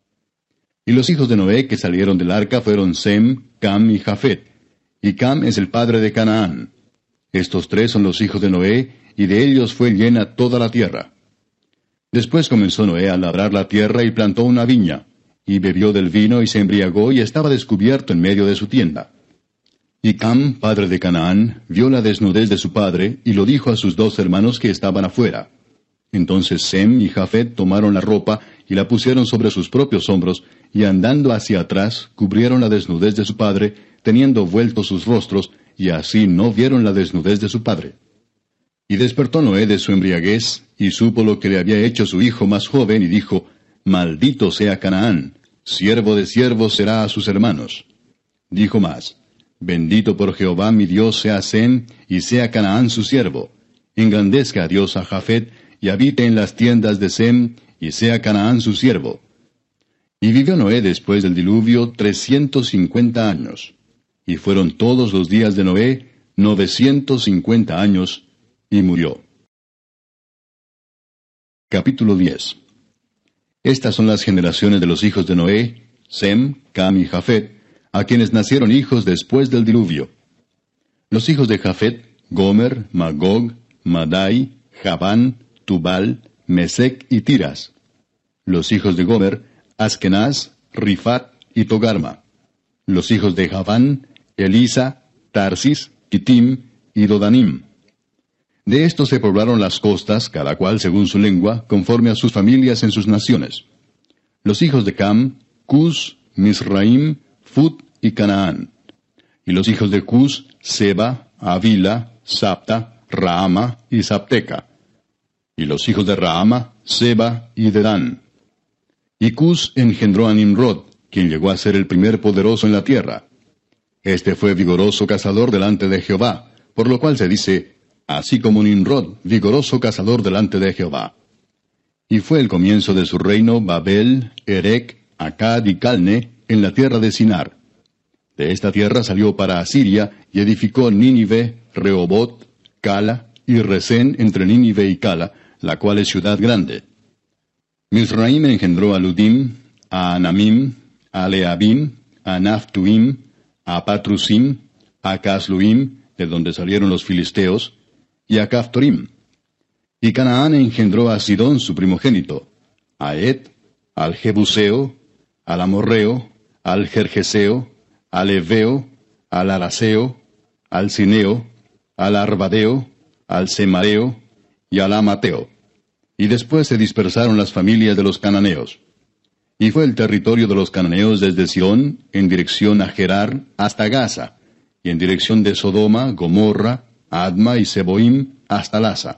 Y los hijos de Noé que salieron del arca fueron Sem, Cam y Jafet. Y Cam es el padre de Canaán. Estos tres son los hijos de Noé, y de ellos fue llena toda la tierra. Después comenzó Noé a labrar la tierra y plantó una viña, y bebió del vino y se embriagó y estaba descubierto en medio de su tienda. Y Cam, padre de Canaán, vio la desnudez de su padre, y lo dijo a sus dos hermanos que estaban afuera. Entonces Sem y Jafet tomaron la ropa, y la pusieron sobre sus propios hombros, y andando hacia atrás, cubrieron la desnudez de su padre, teniendo vueltos sus rostros, y así no vieron la desnudez de su padre. Y despertó Noé de su embriaguez, y supo lo que le había hecho su hijo más joven, y dijo, Maldito sea Canaán, siervo de siervos será a sus hermanos. Dijo más, Bendito por Jehová mi Dios sea Sem, y sea Canaán su siervo. Engrandezca a Dios a Jafet, y habite en las tiendas de Sem, y sea Canaán su siervo. Y vivió Noé después del diluvio 350 años. Y fueron todos los días de Noé 950 años, y murió. Capítulo 10. Estas son las generaciones de los hijos de Noé, Sem, Cam y Jafet, a quienes nacieron hijos después del diluvio. Los hijos de Jafet, Gomer, Magog, Madai, Javán, Tubal, Mesec y Tiras. Los hijos de Gomer, Askenaz, Rifat y Togarma. Los hijos de Javán, Elisa, Tarsis, Kitim y Dodanim. De estos se poblaron las costas, cada cual según su lengua, conforme a sus familias en sus naciones. Los hijos de Cam, Cus, Misraim, Fut y Canaán. Y los hijos de Cus, Seba, Avila, Sapta, Raama y Sapteca. Y los hijos de Raama, Seba y Dedán. Y Cus engendró a Nimrod, quien llegó a ser el primer poderoso en la tierra. Este fue vigoroso cazador delante de Jehová, por lo cual se dice, así como Nimrod, vigoroso cazador delante de Jehová. Y fue el comienzo de su reino Babel, Erec, Acad y Calne, en la tierra de Sinar. De esta tierra salió para Asiria, y edificó Nínive, Rehobot, Cala, y Resén entre Nínive y Cala, la cual es ciudad grande. Misraim engendró a Ludim, a Anamim, a Leabim, a Naphtuim, a Patrusim, a Casluim, de donde salieron los filisteos, y a Caphtorim. Y Canaán engendró a Sidón su primogénito, a Et, al Jebuseo, al Amorreo, al Gergeseo, al Eveo, al Araseo, al Cineo, al Arvadeo, al Semareo y al Amateo. Y después se dispersaron las familias de los cananeos. Y fue el territorio de los cananeos desde Sión, en dirección a Gerar, hasta Gaza, y en dirección de Sodoma, Gomorra, Adma y Seboim, hasta Lasa.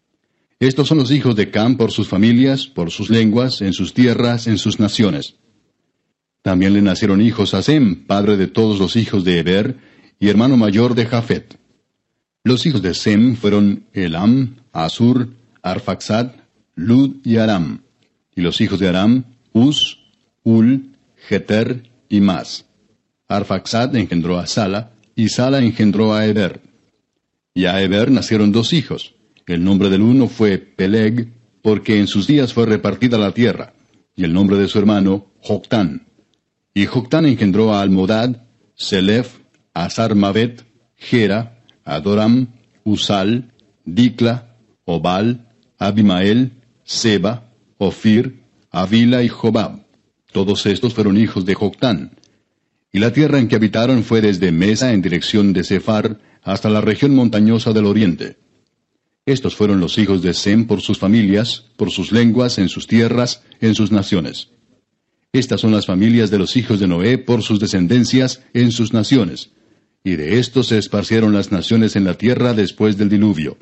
Estos son los hijos de Cam por sus familias, por sus lenguas, en sus tierras, en sus naciones. También le nacieron hijos a Sem, padre de todos los hijos de Eber, y hermano mayor de Jafet. Los hijos de Sem fueron Elam, Asur, Arfaxad, Lud y Aram. Y los hijos de Aram, Uz, Ul, Geter y Mas. Arfaxad engendró a Sala, y Sala engendró a Eber. Y a Eber nacieron dos hijos. El nombre del uno fue Peleg, porque en sus días fue repartida la tierra, y el nombre de su hermano, Joctán. Y Joctán engendró a Almodad, Selef, a Sarmavet, Gera, Adoram, Usal, Dicla, Obal, Abimael, Seba, Ofir, Avila y Jobab. Todos estos fueron hijos de Joctán. Y la tierra en que habitaron fue desde Mesa en dirección de Sefar hasta la región montañosa del oriente. Estos fueron los hijos de Sem por sus familias, por sus lenguas, en sus tierras, en sus naciones. Estas son las familias de los hijos de Noé por sus descendencias, en sus naciones. Y de estos se esparcieron las naciones en la tierra después del diluvio.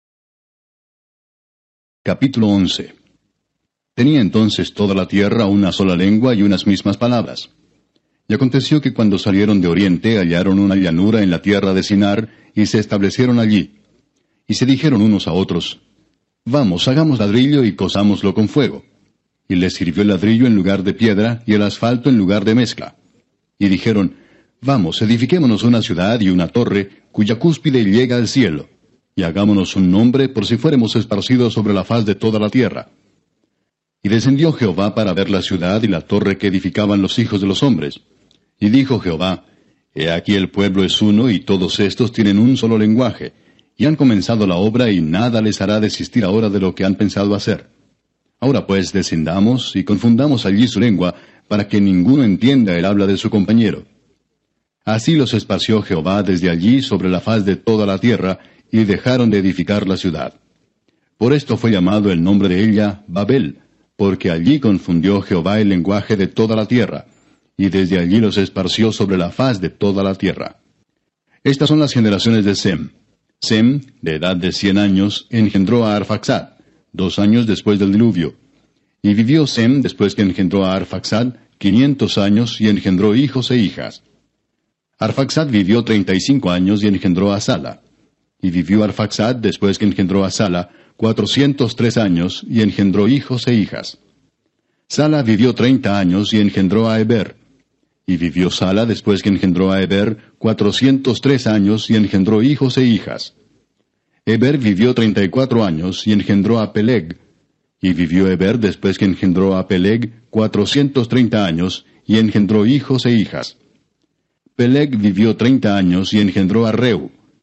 Capítulo 11. Tenía entonces toda la tierra una sola lengua y unas mismas palabras. Y aconteció que cuando salieron de oriente hallaron una llanura en la tierra de Sinar, y se establecieron allí. Y se dijeron unos a otros, vamos, hagamos ladrillo y cosámoslo con fuego. Y les sirvió el ladrillo en lugar de piedra, y el asfalto en lugar de mezcla. Y dijeron, vamos, edifiquémonos una ciudad y una torre, cuya cúspide llega al cielo, y hagámonos un nombre por si fuéramos esparcidos sobre la faz de toda la tierra. Y descendió Jehová para ver la ciudad y la torre que edificaban los hijos de los hombres. Y dijo Jehová, he aquí el pueblo es uno, y todos estos tienen un solo lenguaje, y han comenzado la obra, y nada les hará desistir ahora de lo que han pensado hacer. Ahora pues descendamos y confundamos allí su lengua, para que ninguno entienda el habla de su compañero. Así los esparció Jehová desde allí sobre la faz de toda la tierra, y dejaron de edificar la ciudad. Por esto fue llamado el nombre de ella Babel, porque allí confundió Jehová el lenguaje de toda la tierra, y desde allí los esparció sobre la faz de toda la tierra. Estas son las generaciones de Sem. Sem, de edad de 100 años, engendró a Arfaxad, 2 años después del diluvio. Y vivió Sem, después que engendró a Arfaxad, 500 años, y engendró hijos e hijas. Arfaxad vivió 35 años, y engendró a Sala. Y vivió Arfaxad, después que engendró a Sala, 403 años, y engendró hijos e hijas. Sala vivió 30 años, y engendró a Eber. Y vivió Sala, después que engendró a Eber, 403 años, y engendró hijos e hijas. Eber vivió 34 años, y engendró a Peleg. Y vivió Eber, después que engendró a Peleg, 430 años, y engendró hijos e hijas. Peleg vivió 30 años, y engendró a Reu.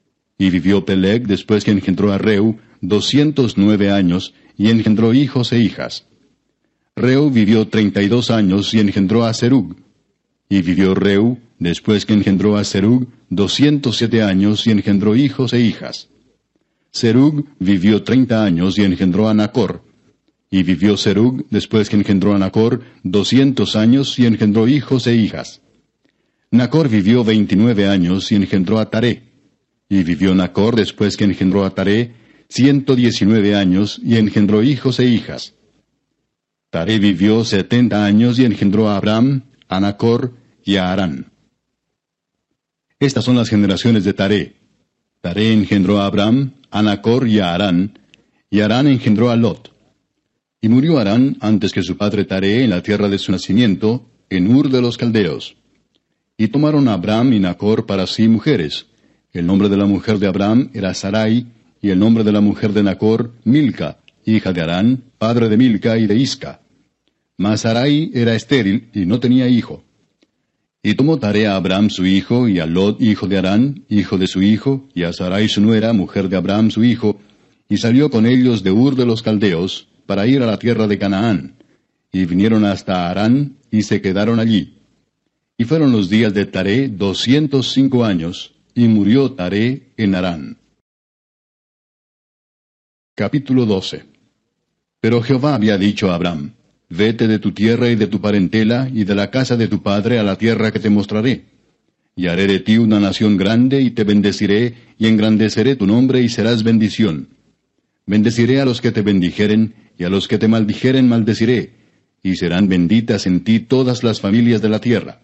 Y vivió Peleg después que engendró a Reu 209 años, y engendró hijos e hijas. Reu vivió 32 años y engendró a Serug. Y vivió Reu, después que engendró a Serug, 207 años y engendró hijos e hijas. Serug vivió 30 años y engendró a Nacor. Y vivió Serug, después que engendró a Nacor, 200 años y engendró hijos e hijas. Nacor vivió 29 años y engendró a Taré. Y vivió Nacor, después que engendró a Taré, 119 años y engendró hijos e hijas. Taré vivió 70 años y engendró a Abram, a Nacor y a Harán. Estas son las generaciones de Taré. Taré engendró a Abram, a Nacor y a Harán engendró a Lot. Y murió Harán antes que su padre Taré en la tierra de su nacimiento, en Ur de los Caldeos. Y tomaron a Abram y Nacor para sí mujeres. El nombre de la mujer de Abram era Sarai, y el nombre de la mujer de Nacor, Milca, hija de Harán, padre de Milca y de Isca. Mas Sarai era estéril y no tenía hijo. Y tomó Taré a Abram su hijo, y a Lot hijo de Harán, hijo de su hijo, y a Sarai su nuera, mujer de Abram su hijo, y salió con ellos de Ur de los Caldeos, para ir a la tierra de Canaán. Y vinieron hasta Harán, y se quedaron allí. Y fueron los días de Taré 205 años, y murió Taré en Harán. Capítulo 12. Pero Jehová había dicho a Abram: Vete de tu tierra y de tu parentela y de la casa de tu padre a la tierra que te mostraré. Y haré de ti una nación grande, y te bendeciré, y engrandeceré tu nombre, y serás bendición. Bendeciré a los que te bendijeren, y a los que te maldijeren maldeciré, y serán benditas en ti todas las familias de la tierra.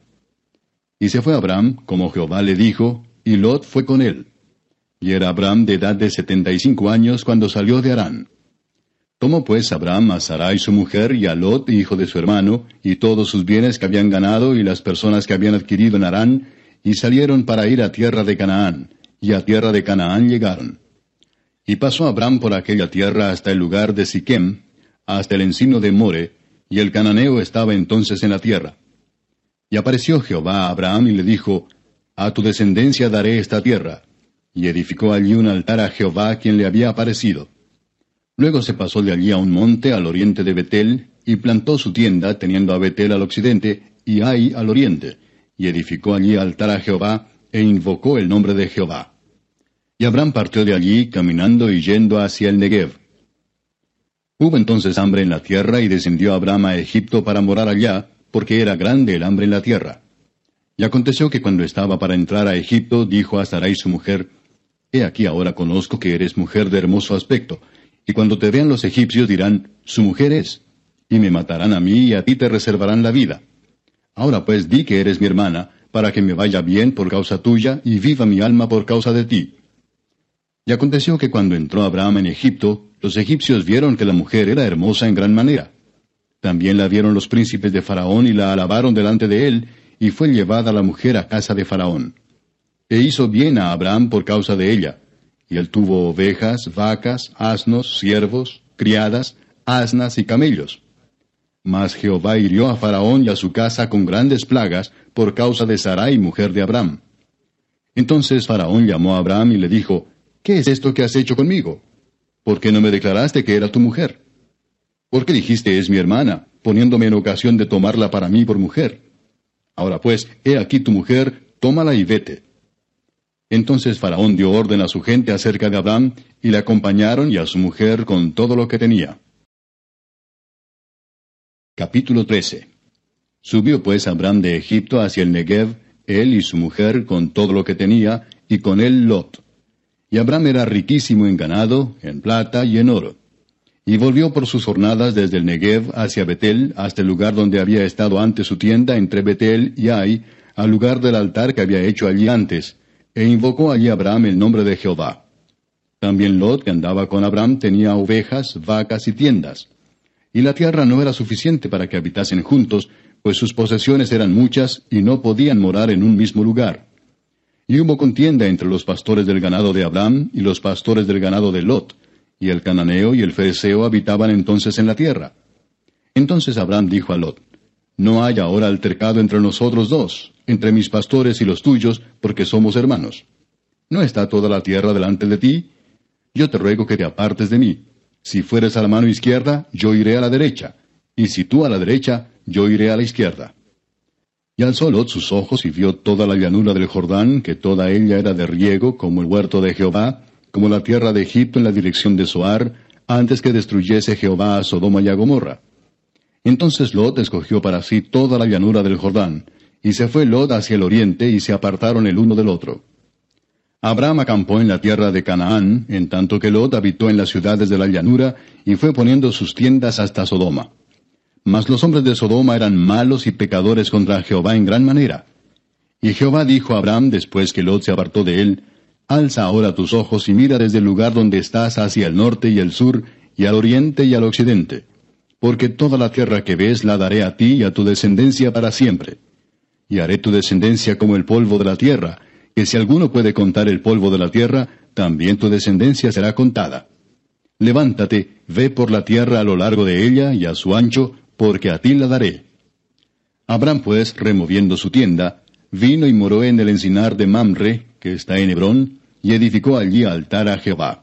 Y se fue Abram, como Jehová le dijo, y Lot fue con él. Y era Abram de edad de 75 años cuando salió de Harán. Tomó pues Abram a Sarai su mujer, y a Lot, hijo de su hermano, y todos sus bienes que habían ganado, y las personas que habían adquirido en Harán, y salieron para ir a tierra de Canaán, y a tierra de Canaán llegaron. Y pasó Abram por aquella tierra hasta el lugar de Siquem, hasta el encino de More, y el cananeo estaba entonces en la tierra. Y apareció Jehová a Abraham y le dijo: A tu descendencia daré esta tierra. Y edificó allí un altar a Jehová, quien le había aparecido. Luego se pasó de allí a un monte al oriente de Betel, y plantó su tienda, teniendo a Betel al occidente, y Ai al oriente, y edificó allí altar a Jehová, e invocó el nombre de Jehová. Y Abram partió de allí, caminando y yendo hacia el Negev. Hubo entonces hambre en la tierra, y descendió Abram a Egipto para morar allá, porque era grande el hambre en la tierra. Y aconteció que cuando estaba para entrar a Egipto, dijo a Sarai su mujer: He aquí ahora conozco que eres mujer de hermoso aspecto, y cuando te vean los egipcios dirán: Su mujer es, y me matarán a mí, y a ti te reservarán la vida. Ahora pues di que eres mi hermana, para que me vaya bien por causa tuya, y viva mi alma por causa de ti. Y aconteció que cuando entró Abraham en Egipto, los egipcios vieron que la mujer era hermosa en gran manera. También la vieron los príncipes de Faraón y la alabaron delante de él, y fue llevada la mujer a casa de Faraón. E hizo bien a Abraham por causa de ella. Y él tuvo ovejas, vacas, asnos, siervos, criadas, asnas y camellos. Mas Jehová hirió a Faraón y a su casa con grandes plagas por causa de Sarai, mujer de Abraham. Entonces Faraón llamó a Abraham y le dijo: ¿Qué es esto que has hecho conmigo? ¿Por qué no me declaraste que era tu mujer? ¿Por qué dijiste: es mi hermana, poniéndome en ocasión de tomarla para mí por mujer? Ahora pues, he aquí tu mujer, tómala y vete. Entonces Faraón dio orden a su gente acerca de Abraham, y le acompañaron y a su mujer con todo lo que tenía. Capítulo 13. Subió pues Abraham de Egipto hacia el Negev, él y su mujer con todo lo que tenía, y con él Lot. Y Abraham era riquísimo en ganado, en plata y en oro. Y volvió por sus jornadas desde el Negev hacia Betel, hasta el lugar donde había estado antes su tienda entre Betel y Ai, al lugar del altar que había hecho allí antes, e invocó allí Abraham el nombre de Jehová. También Lot, que andaba con Abraham, tenía ovejas, vacas y tiendas. Y la tierra no era suficiente para que habitasen juntos, pues sus posesiones eran muchas, y no podían morar en un mismo lugar. Y hubo contienda entre los pastores del ganado de Abraham y los pastores del ganado de Lot, y el cananeo y el fereceo habitaban entonces en la tierra. Entonces Abraham dijo a Lot: No hay ahora altercado entre nosotros dos, entre mis pastores y los tuyos, porque somos hermanos. ¿No está toda la tierra delante de ti? Yo te ruego que te apartes de mí. Si fueres a la mano izquierda, yo iré a la derecha, y si tú a la derecha, yo iré a la izquierda. Y alzó Lot sus ojos y vio toda la llanura del Jordán, que toda ella era de riego, como el huerto de Jehová, como la tierra de Egipto en la dirección de Zoar, antes que destruyese Jehová a Sodoma y a Gomorra. Entonces Lot escogió para sí toda la llanura del Jordán, y se fue Lot hacia el oriente, y se apartaron el uno del otro. Abraham acampó en la tierra de Canaán, en tanto que Lot habitó en las ciudades de la llanura, y fue poniendo sus tiendas hasta Sodoma. Mas los hombres de Sodoma eran malos y pecadores contra Jehová en gran manera. Y Jehová dijo a Abraham, después que Lot se apartó de él, «Alza ahora tus ojos y mira desde el lugar donde estás hacia el norte y el sur, y al oriente y al occidente. Porque toda la tierra que ves la daré a ti y a tu descendencia para siempre. Y haré tu descendencia como el polvo de la tierra, que si alguno puede contar el polvo de la tierra, también tu descendencia será contada. Levántate, ve por la tierra a lo largo de ella y a su ancho, porque a ti la daré». Abraham pues, removiendo su tienda, vino y moró en el encinar de Mamre, que está en Hebrón, y edificó allí altar a Jehová.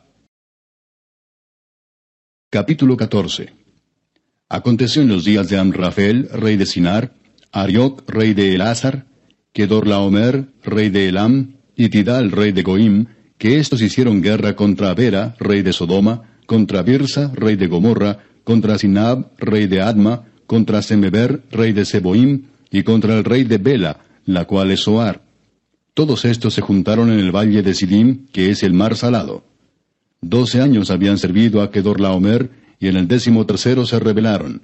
Capítulo 14. Aconteció en los días de Amrafel, rey de Sinar, Arioc, rey de Elazar, Kedorlaomer, rey de Elam, y Tidal, rey de Goim, que éstos hicieron guerra contra Bera, rey de Sodoma, contra Birsa, rey de Gomorra, contra Sinab, rey de Adma, contra Semeber, rey de Seboim, y contra el rey de Bela, la cual es Zoar. Todos estos se juntaron en el valle de Sidim, que es el mar salado. 12 años habían servido a Kedorlaomer, y en el 13º se rebelaron.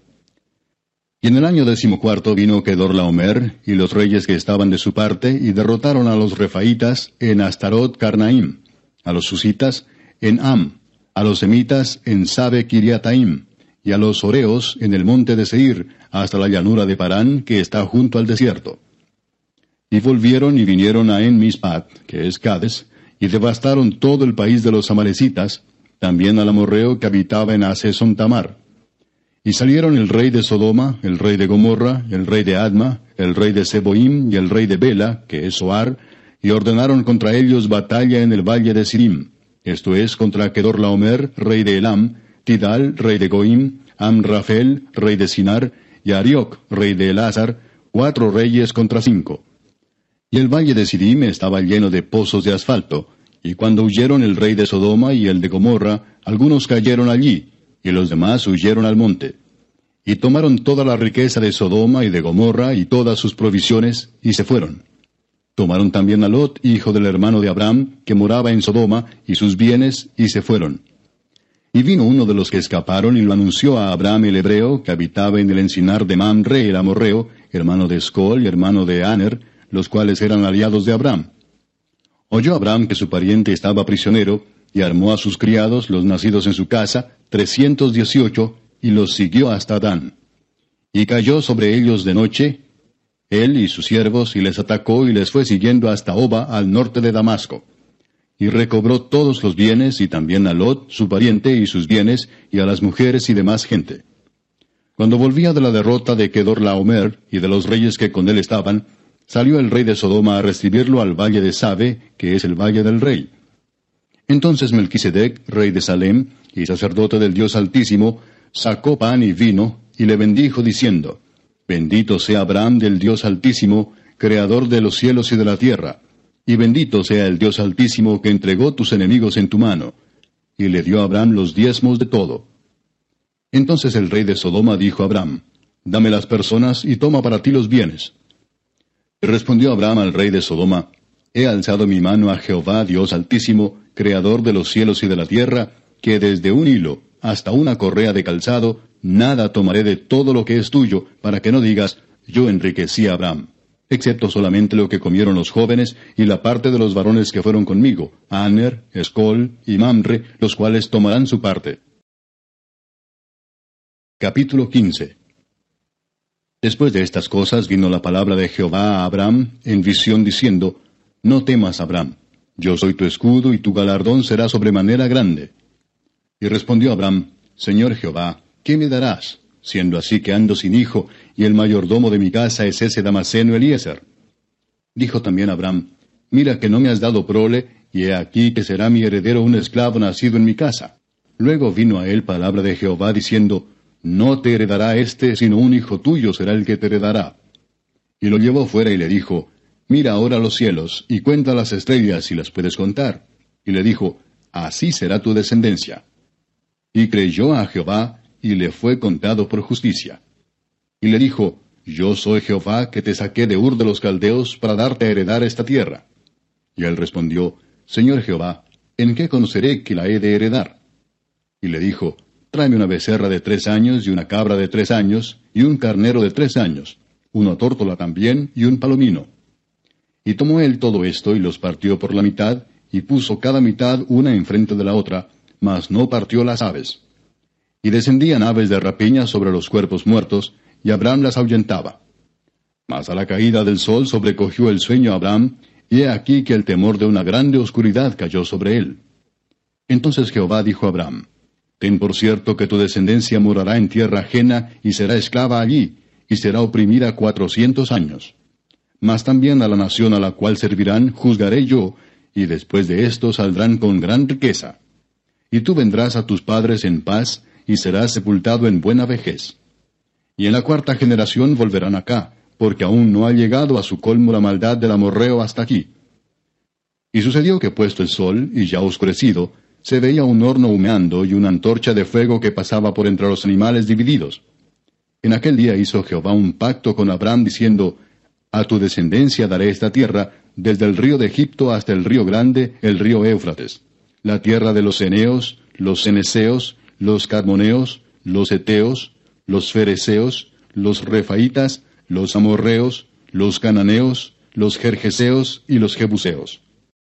Y en el año 14 vino Kedorlaomer, y los reyes que estaban de su parte, y derrotaron a los refaitas en Astarot Carnaim, a los susitas en Am, a los semitas en Sabe Kiriataim, y a los oreos en el monte de Seir, hasta la llanura de Parán, que está junto al desierto. Y volvieron y vinieron a En-Mispat, que es Cades, y devastaron todo el país de los amalecitas, también al amorreo que habitaba en Hazeson Tamar. Y salieron el rey de Sodoma, el rey de Gomorra, el rey de Adma, el rey de Seboim y el rey de Bela, que es Zoar, y ordenaron contra ellos batalla en el valle de Sidim, esto es, contra Kedorlaomer, rey de Elam, Tidal, rey de Goim, Amrafel, rey de Sinar, y Arioc, rey de Elazar, 4 reyes contra 5. Y el valle de Sidim estaba lleno de pozos de asfalto, y cuando huyeron el rey de Sodoma y el de Gomorra, algunos cayeron allí, y los demás huyeron al monte. Y tomaron toda la riqueza de Sodoma y de Gomorra y todas sus provisiones, y se fueron. Tomaron también a Lot, hijo del hermano de Abraham, que moraba en Sodoma, y sus bienes, y se fueron. Y vino uno de los que escaparon y lo anunció a Abraham el hebreo, que habitaba en el encinar de Mamre el amorreo, hermano de Escol y hermano de Aner, los cuales eran aliados de Abraham. Oyó Abraham que su pariente estaba prisionero, y armó a sus criados, los nacidos en su casa, 318, y los siguió hasta Dan. Y cayó sobre ellos de noche, él y sus siervos, y les atacó y les fue siguiendo hasta Oba, al norte de Damasco. Y recobró todos los bienes, y también a Lot, su pariente, y sus bienes, y a las mujeres y demás gente. Cuando volvía de la derrota de Kedorlaomer y de los reyes que con él estaban, salió el rey de Sodoma a recibirlo al valle de Sabe, que es el valle del rey. Entonces Melquisedec, rey de Salem, y sacerdote del Dios Altísimo, sacó pan y vino, y le bendijo diciendo, «Bendito sea Abraham del Dios Altísimo, creador de los cielos y de la tierra, y bendito sea el Dios Altísimo que entregó tus enemigos en tu mano». Y le dio a Abraham los diezmos de todo. Entonces el rey de Sodoma dijo a Abraham, «Dame las personas y toma para ti los bienes». Y respondió Abraham al rey de Sodoma, «He alzado mi mano a Jehová, Dios Altísimo, creador de los cielos y de la tierra, que desde un hilo hasta una correa de calzado, nada tomaré de todo lo que es tuyo, para que no digas, yo enriquecí a Abraham, excepto solamente lo que comieron los jóvenes y la parte de los varones que fueron conmigo, Aner, Escol y Mamre, los cuales tomarán su parte». Capítulo 15. Después de estas cosas vino la palabra de Jehová a Abraham en visión diciendo, «No temas, Abraham, yo soy tu escudo y tu galardón será sobremanera grande». Y respondió Abraham, «Señor Jehová, ¿qué me darás, siendo así que ando sin hijo, y el mayordomo de mi casa es ese Damaseno Eliezer?» Dijo también Abraham, «Mira que no me has dado prole, y he aquí que será mi heredero un esclavo nacido en mi casa. Luego vino a él palabra de Jehová, diciendo, No te heredará éste, sino un hijo tuyo será el que te heredará. Y lo llevó fuera y le dijo, Mira ahora los cielos, y cuenta las estrellas, si las puedes contar. Y le dijo, Así será tu descendencia. Y creyó a Jehová, y le fue contado por justicia. Y le dijo, Yo soy Jehová, que te saqué de Ur de los Caldeos, para darte a heredar esta tierra. Y él respondió, Señor Jehová, ¿en qué conoceré que la he de heredar? Y le dijo, Tráeme una becerra de 3 años, y una cabra de 3 años, y un carnero de 3 años, una tórtola también, y un palomino. Y tomó él todo esto, y los partió por la mitad, y puso cada mitad una enfrente de la otra, mas no partió las aves. Y descendían aves de rapiña sobre los cuerpos muertos, y Abraham las ahuyentaba. Mas a la caída del sol sobrecogió el sueño a Abraham, y he aquí que el temor de una grande oscuridad cayó sobre él. Entonces Jehová dijo a Abraham, Ten por cierto que tu descendencia morará en tierra ajena, y será esclava allí, y será oprimida 400 años. Mas también a la nación a la cual servirán juzgaré yo, y después de esto saldrán con gran riqueza. Y tú vendrás a tus padres en paz, y serás sepultado en buena vejez. Y en la 4ª generación volverán acá, porque aún no ha llegado a su colmo la maldad del amorreo hasta aquí. Y sucedió que puesto el sol, y ya oscurecido, se veía un horno humeando y una antorcha de fuego que pasaba por entre los animales divididos. En aquel día hizo Jehová un pacto con Abraham, diciendo, A tu descendencia daré esta tierra, desde el río de Egipto hasta el río grande, el río Éufrates, la tierra de los eneos, los ceneseos, los cadmoneos, los heteos, los fereceos, los refaitas, los amorreos, los cananeos, los gergeseos y los jebuseos.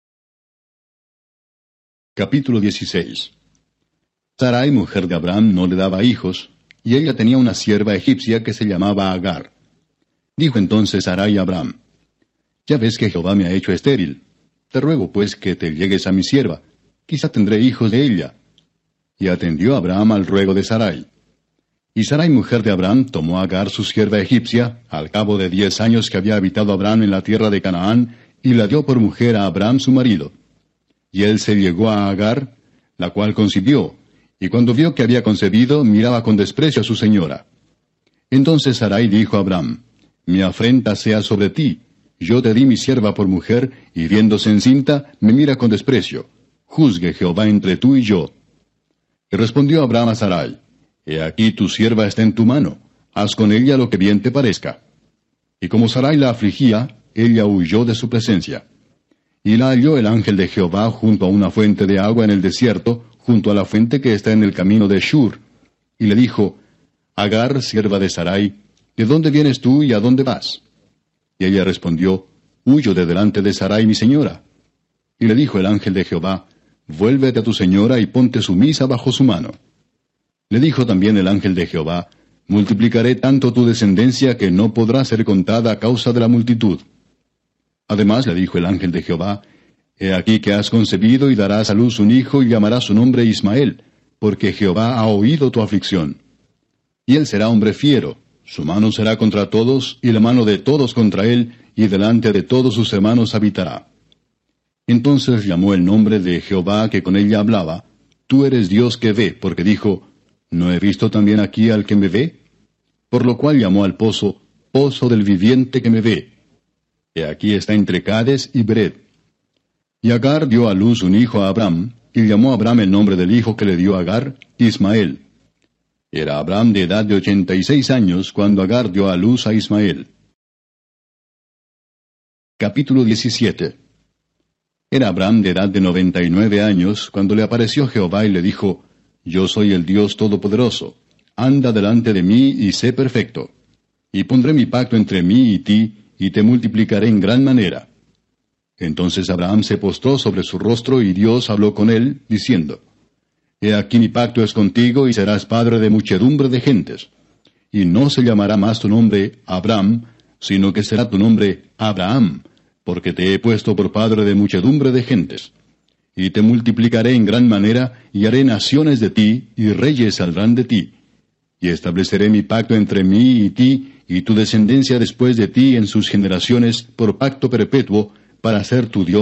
Capítulo 16. Sarai, mujer de Abraham, no le daba hijos, y ella tenía una sierva egipcia que se llamaba Agar. Dijo entonces Sarai a Abraham, Ya ves que Jehová me ha hecho estéril. Te ruego pues que te llegues a mi sierva, quizá tendré hijos de ella. Y atendió Abraham al ruego de Sarai. Y Sarai, mujer de Abraham, tomó a Agar su sierva egipcia, al cabo de 10 años que había habitado Abraham en la tierra de Canaán, y la dio por mujer a Abraham su marido. Y él se llegó a Agar, la cual concibió, y cuando vio que había concebido, miraba con desprecio a su señora. Entonces Sarai dijo a Abraham, Mi afrenta sea sobre ti, yo te di mi sierva por mujer, y viéndose encinta, me mira con desprecio. Juzgue Jehová entre tú y yo. Y respondió Abraham a Sarai, He aquí tu sierva está en tu mano, haz con ella lo que bien te parezca. Y como Sarai la afligía, ella huyó de su presencia. Y la halló el ángel de Jehová junto a una fuente de agua en el desierto, junto a la fuente que está en el camino de Shur. Y le dijo, Agar, sierva de Sarai, ¿de dónde vienes tú y a dónde vas? Y ella respondió, Huyo de delante de Sarai mi señora. Y le dijo el ángel de Jehová, Vuélvete a tu señora y ponte sumisa bajo su mano. Le dijo también el ángel de Jehová, Multiplicaré tanto tu descendencia que no podrá ser contada a causa de la multitud. Además le dijo el ángel de Jehová, He aquí que has concebido y darás a luz un hijo y llamarás su nombre Ismael, porque Jehová ha oído tu aflicción. Y él será hombre fiero, su mano será contra todos, y la mano de todos contra él, y delante de todos sus hermanos habitará. Entonces llamó el nombre de Jehová que con ella hablaba, Tú eres Dios que ve, porque dijo, ¿No he visto también aquí al que me ve? Por lo cual llamó al pozo, Pozo del viviente que me ve. Y aquí está entre Cades y Bered. Y Agar dio a luz un hijo a Abraham, y llamó a Abraham el nombre del hijo que le dio a Agar, Ismael. Era Abraham de edad de 86 años cuando Agar dio a luz a Ismael. Capítulo 17. Era Abraham de edad de 99 años cuando le apareció Jehová y le dijo, Yo soy el Dios Todopoderoso, anda delante de mí y sé perfecto. Y pondré mi pacto entre mí y ti, y te multiplicaré en gran manera. Entonces Abraham se postró sobre su rostro, y Dios habló con él, diciendo, He aquí mi pacto es contigo, y serás padre de muchedumbre de gentes. Y no se llamará más tu nombre Abraham, sino que será tu nombre Abraham, porque te he puesto por padre de muchedumbre de gentes. Y te multiplicaré en gran manera, y haré naciones de ti, y reyes saldrán de ti. Y estableceré mi pacto entre mí y ti, y tu descendencia después de ti en sus generaciones, por pacto perpetuo, para ser tu Dios,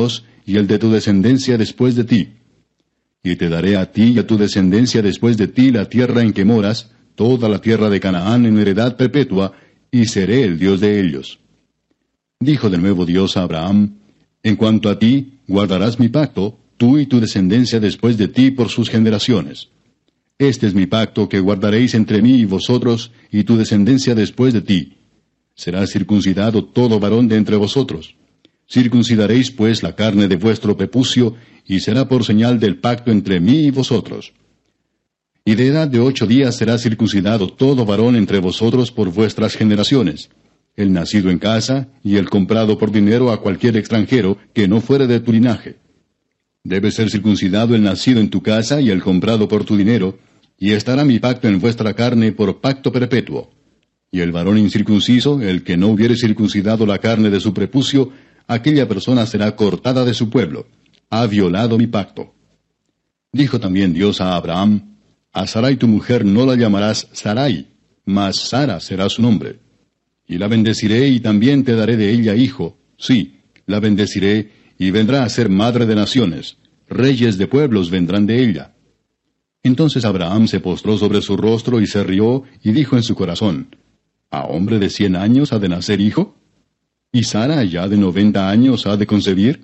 y el de tu descendencia después de ti. Y te daré a ti y a tu descendencia después de ti la tierra en que moras, toda la tierra de Canaán en heredad perpetua, y seré el Dios de ellos. Dijo de nuevo Dios a Abraham, en cuanto a ti, guardarás mi pacto, tú y tu descendencia después de ti por sus generaciones. Este es mi pacto que guardaréis entre mí y vosotros, y tu descendencia después de ti. Será circuncidado todo varón de entre vosotros. Circuncidaréis pues la carne de vuestro prepucio, y será por señal del pacto entre mí y vosotros. Y de edad de 8 días será circuncidado todo varón entre vosotros por vuestras generaciones, el nacido en casa, y el comprado por dinero a cualquier extranjero que no fuere de tu linaje. Debe ser circuncidado el nacido en tu casa y el comprado por tu dinero, y estará mi pacto en vuestra carne por pacto perpetuo. Y el varón incircunciso, el que no hubiere circuncidado la carne de su prepucio, aquella persona será cortada de su pueblo. Ha violado mi pacto. Dijo también Dios a Abraham, a Sarai tu mujer no la llamarás Sarai, mas Sara será su nombre. Y la bendeciré y también te daré de ella hijo. Sí, la bendeciré y vendrá a ser madre de naciones. Reyes de pueblos vendrán de ella. Entonces Abraham se postró sobre su rostro y se rió y dijo en su corazón, ¿a hombre de 100 años ha de nacer hijo? ¿Y Sara ya de 90 años ha de concebir?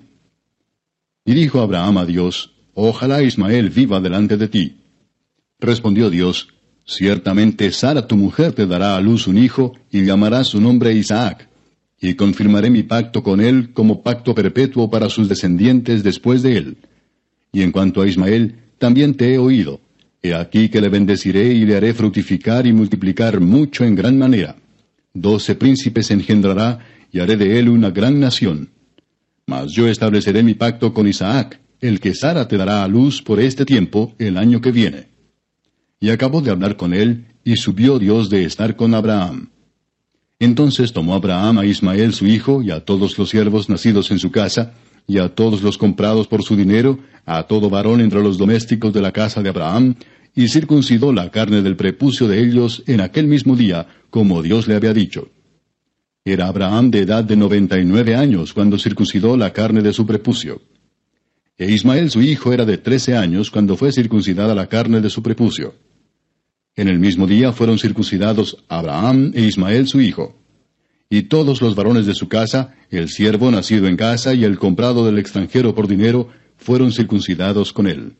Y dijo Abraham a Dios, ojalá Ismael viva delante de ti. Respondió Dios, ciertamente Sara tu mujer te dará a luz un hijo, y llamarás su nombre Isaac, y confirmaré mi pacto con él como pacto perpetuo para sus descendientes después de él. Y en cuanto a Ismael, también te he oído. He aquí que le bendeciré y le haré fructificar y multiplicar mucho en gran manera. 12 príncipes engendrará, y haré de él una gran nación. Mas yo estableceré mi pacto con Isaac, el que Sara te dará a luz por este tiempo, el año que viene. Y acabó de hablar con él, y subió Dios de estar con Abraham. Entonces tomó Abraham a Ismael su hijo, y a todos los siervos nacidos en su casa, y a todos los comprados por su dinero, a todo varón entre los domésticos de la casa de Abraham, y circuncidó la carne del prepucio de ellos en aquel mismo día, como Dios le había dicho. Era Abraham de edad de 99 años cuando circuncidó la carne de su prepucio. E Ismael su hijo era de 13 años cuando fue circuncidada la carne de su prepucio. En el mismo día fueron circuncidados Abraham e Ismael su hijo. Y todos los varones de su casa, el siervo nacido en casa y el comprado del extranjero por dinero, fueron circuncidados con él.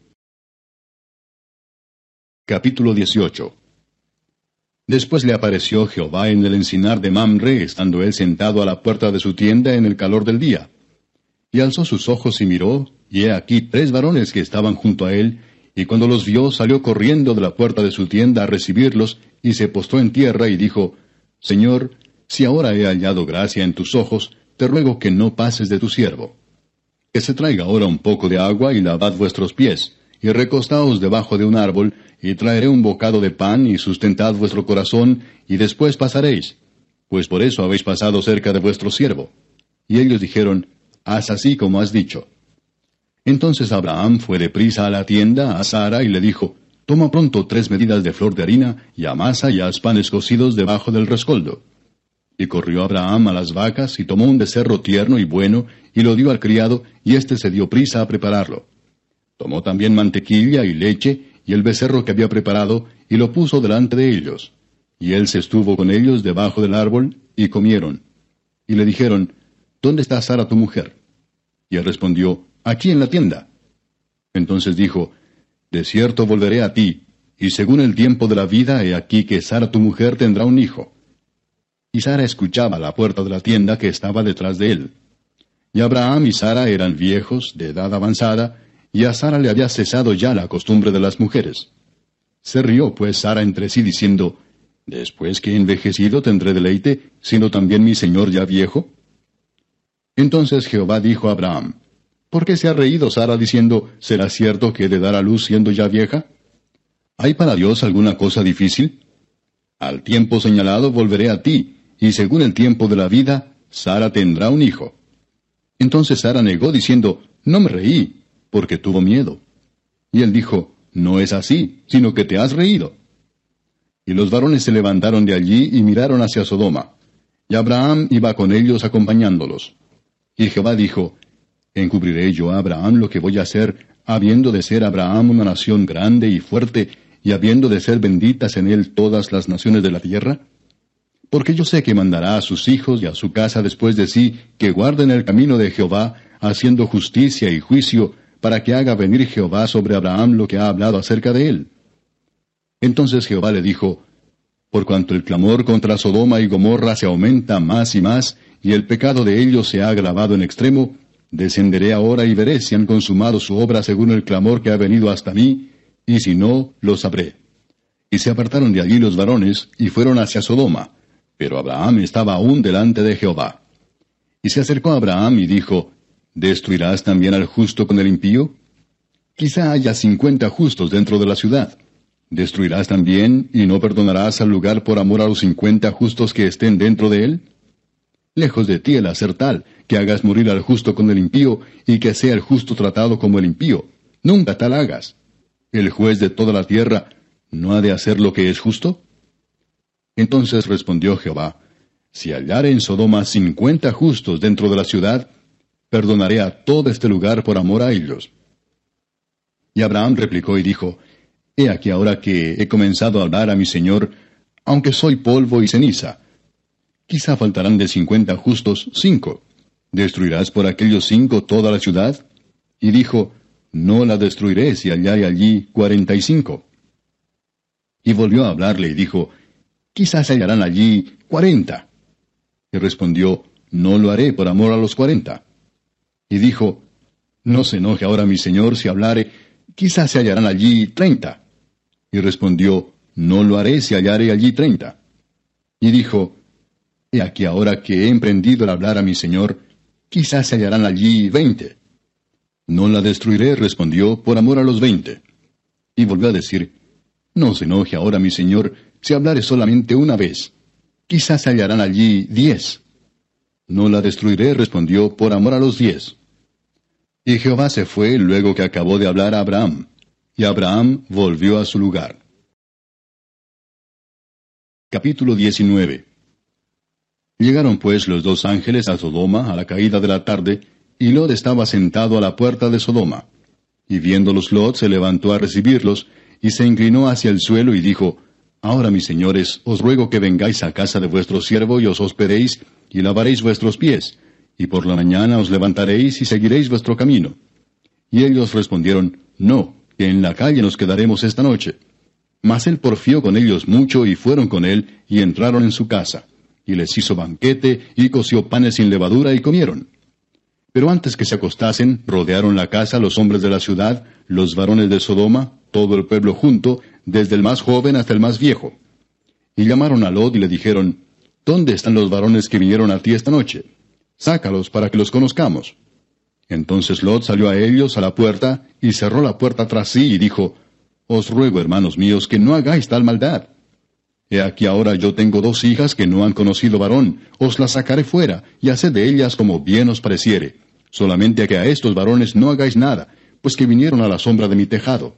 Capítulo 18. Después le apareció Jehová en el encinar de Mamre, estando él sentado a la puerta de su tienda en el calor del día. Y alzó sus ojos y miró, y he aquí 3 varones que estaban junto a él, y cuando los vio salió corriendo de la puerta de su tienda a recibirlos, y se postró en tierra y dijo, Señor, si ahora he hallado gracia en tus ojos, te ruego que no pases de tu siervo. Que se traiga ahora un poco de agua y lavad vuestros pies, y recostaos debajo de un árbol, y traeré un bocado de pan, y sustentad vuestro corazón, y después pasaréis, pues por eso habéis pasado cerca de vuestro siervo. Y ellos dijeron, haz así como has dicho. Entonces Abraham fue deprisa a la tienda a Sara y le dijo, toma pronto 3 medidas de flor de harina, y amasa y haz panes cocidos debajo del rescoldo. Y corrió Abraham a las vacas, y tomó un becerro tierno y bueno, y lo dio al criado, y éste se dio prisa a prepararlo. Tomó también mantequilla y leche, y el becerro que había preparado, y lo puso delante de ellos. Y él se estuvo con ellos debajo del árbol, y comieron. Y le dijeron, ¿dónde está Sara tu mujer? Y él respondió, aquí en la tienda. Entonces dijo, de cierto volveré a ti, y según el tiempo de la vida, he aquí que Sara tu mujer tendrá un hijo. Y Sara escuchaba a la puerta de la tienda que estaba detrás de él. Y Abraham y Sara eran viejos, de edad avanzada, y a Sara le había cesado ya la costumbre de las mujeres. Se rió pues Sara entre sí diciendo, ¿después que he envejecido tendré deleite, siendo también mi señor ya viejo? Entonces Jehová dijo a Abraham, ¿por qué se ha reído Sara diciendo, ¿será cierto que he de dar a luz siendo ya vieja? ¿Hay para Dios alguna cosa difícil? Al tiempo señalado volveré a ti, y según el tiempo de la vida, Sara tendrá un hijo. Entonces Sara negó diciendo, no me reí, porque tuvo miedo. Y él dijo, no es así, sino que te has reído. Y los varones se levantaron de allí y miraron hacia Sodoma. Y Abraham iba con ellos acompañándolos. Y Jehová dijo, ¿Encubriré yo a Abraham lo que voy a hacer, habiendo de ser Abraham una nación grande y fuerte, y habiendo de ser benditas en él todas las naciones de la tierra? Porque yo sé que mandará a sus hijos y a su casa después de sí que guarden el camino de Jehová, haciendo justicia y juicio, para que haga venir Jehová sobre Abraham lo que ha hablado acerca de él. Entonces Jehová le dijo, por cuanto el clamor contra Sodoma y Gomorra se aumenta más y más, y el pecado de ellos se ha agravado en extremo, descenderé ahora y veré si han consumado su obra según el clamor que ha venido hasta mí, y si no, lo sabré. Y se apartaron de allí los varones, y fueron hacia Sodoma, pero Abraham estaba aún delante de Jehová. Y se acercó a Abraham y dijo, ¿destruirás también al justo con el impío? Quizá haya 50 justos dentro de la ciudad. ¿Destruirás también y no perdonarás al lugar por amor a los 50 justos que estén dentro de él? Lejos de ti el hacer tal, que hagas morir al justo con el impío, y que sea el justo tratado como el impío. Nunca tal hagas. El juez de toda la tierra, ¿no ha de hacer lo que es justo? Entonces respondió Jehová, si hallare en Sodoma 50 justos dentro de la ciudad, perdonaré a todo este lugar por amor a ellos. Y Abraham replicó y dijo, he aquí ahora que he comenzado a hablar a mi señor, aunque soy polvo y ceniza. Quizá faltarán de 50 justos 5. ¿Destruirás por aquellos 5 toda la ciudad? Y dijo, no la destruiré si hallare allí 45. Y volvió a hablarle y dijo, quizás hallarán allí 40. Y respondió, no lo haré por amor a los 40. Y dijo, no se enoje ahora mi señor si hablare, quizás se hallarán allí 30. Y respondió, no lo haré si hallare allí 30. Y dijo, he aquí ahora que he emprendido el hablar a mi señor, quizás se hallarán allí 20. No la destruiré, respondió, por amor a los 20. Y volvió a decir, no se enoje ahora mi señor, si hablare solamente una vez. Quizás se hallarán allí 10. No la destruiré, respondió, por amor a los 10. Y Jehová se fue luego que acabó de hablar a Abraham. Y Abraham volvió a su lugar. Capítulo 19. Llegaron pues los 2 ángeles a Sodoma a la caída de la tarde, y Lot estaba sentado a la puerta de Sodoma. Y viéndolos Lot se levantó a recibirlos, y se inclinó hacia el suelo y dijo, ahora mis señores, os ruego que vengáis a casa de vuestro siervo y os hospedeis, y lavaréis vuestros pies, y por la mañana os levantaréis y seguiréis vuestro camino. Y ellos respondieron, no, que en la calle nos quedaremos esta noche. Mas él porfió con ellos mucho, y fueron con él, y entraron en su casa. Y les hizo banquete, y coció panes sin levadura, y comieron. Pero antes que se acostasen, rodearon la casa los hombres de la ciudad, los varones de Sodoma, todo el pueblo junto, desde el más joven hasta el más viejo. Y llamaron a Lot y le dijeron, ¿dónde están los varones que vinieron a ti esta noche? Sácalos para que los conozcamos. Entonces Lot salió a ellos a la puerta, y cerró la puerta tras sí, y dijo, os ruego, hermanos míos, que no hagáis tal maldad. He aquí ahora yo tengo 2 hijas que no han conocido varón, os las sacaré fuera, y haced de ellas como bien os pareciere. Solamente que a estos varones no hagáis nada, pues que vinieron a la sombra de mi tejado.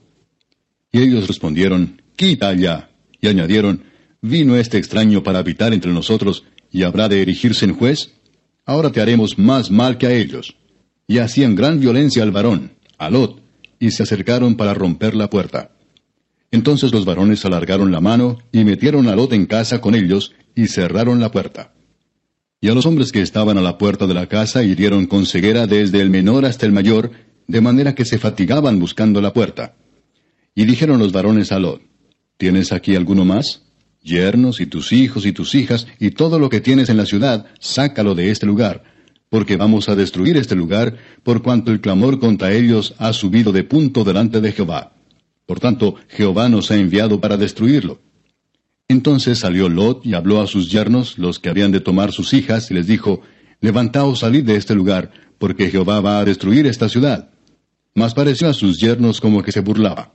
Y ellos respondieron, quita allá. Y añadieron, ¿vino este extraño para habitar entre nosotros, y habrá de erigirse en juez? Ahora te haremos más mal que a ellos. Y hacían gran violencia al varón, a Lot, y se acercaron para romper la puerta. Entonces los varones alargaron la mano, y metieron a Lot en casa con ellos, y cerraron la puerta. Y a los hombres que estaban a la puerta de la casa hirieron con ceguera desde el menor hasta el mayor, de manera que se fatigaban buscando la puerta. Y dijeron los varones a Lot, ¿tienes aquí alguno más? Yernos, y tus hijos, y tus hijas, y todo lo que tienes en la ciudad, sácalo de este lugar, porque vamos a destruir este lugar, por cuanto el clamor contra ellos ha subido de punto delante de Jehová. Por tanto, Jehová nos ha enviado para destruirlo. Entonces salió Lot y habló a sus yernos, los que habían de tomar sus hijas, y les dijo, levantaos, salid de este lugar, porque Jehová va a destruir esta ciudad. Mas pareció a sus yernos como que se burlaba.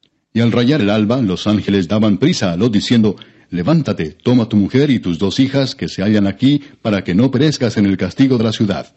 Y al rayar el alba, los ángeles daban prisa a Lot, diciendo, levántate, toma tu mujer y tus 2 hijas que se hallan aquí, para que no perezcas en el castigo de la ciudad.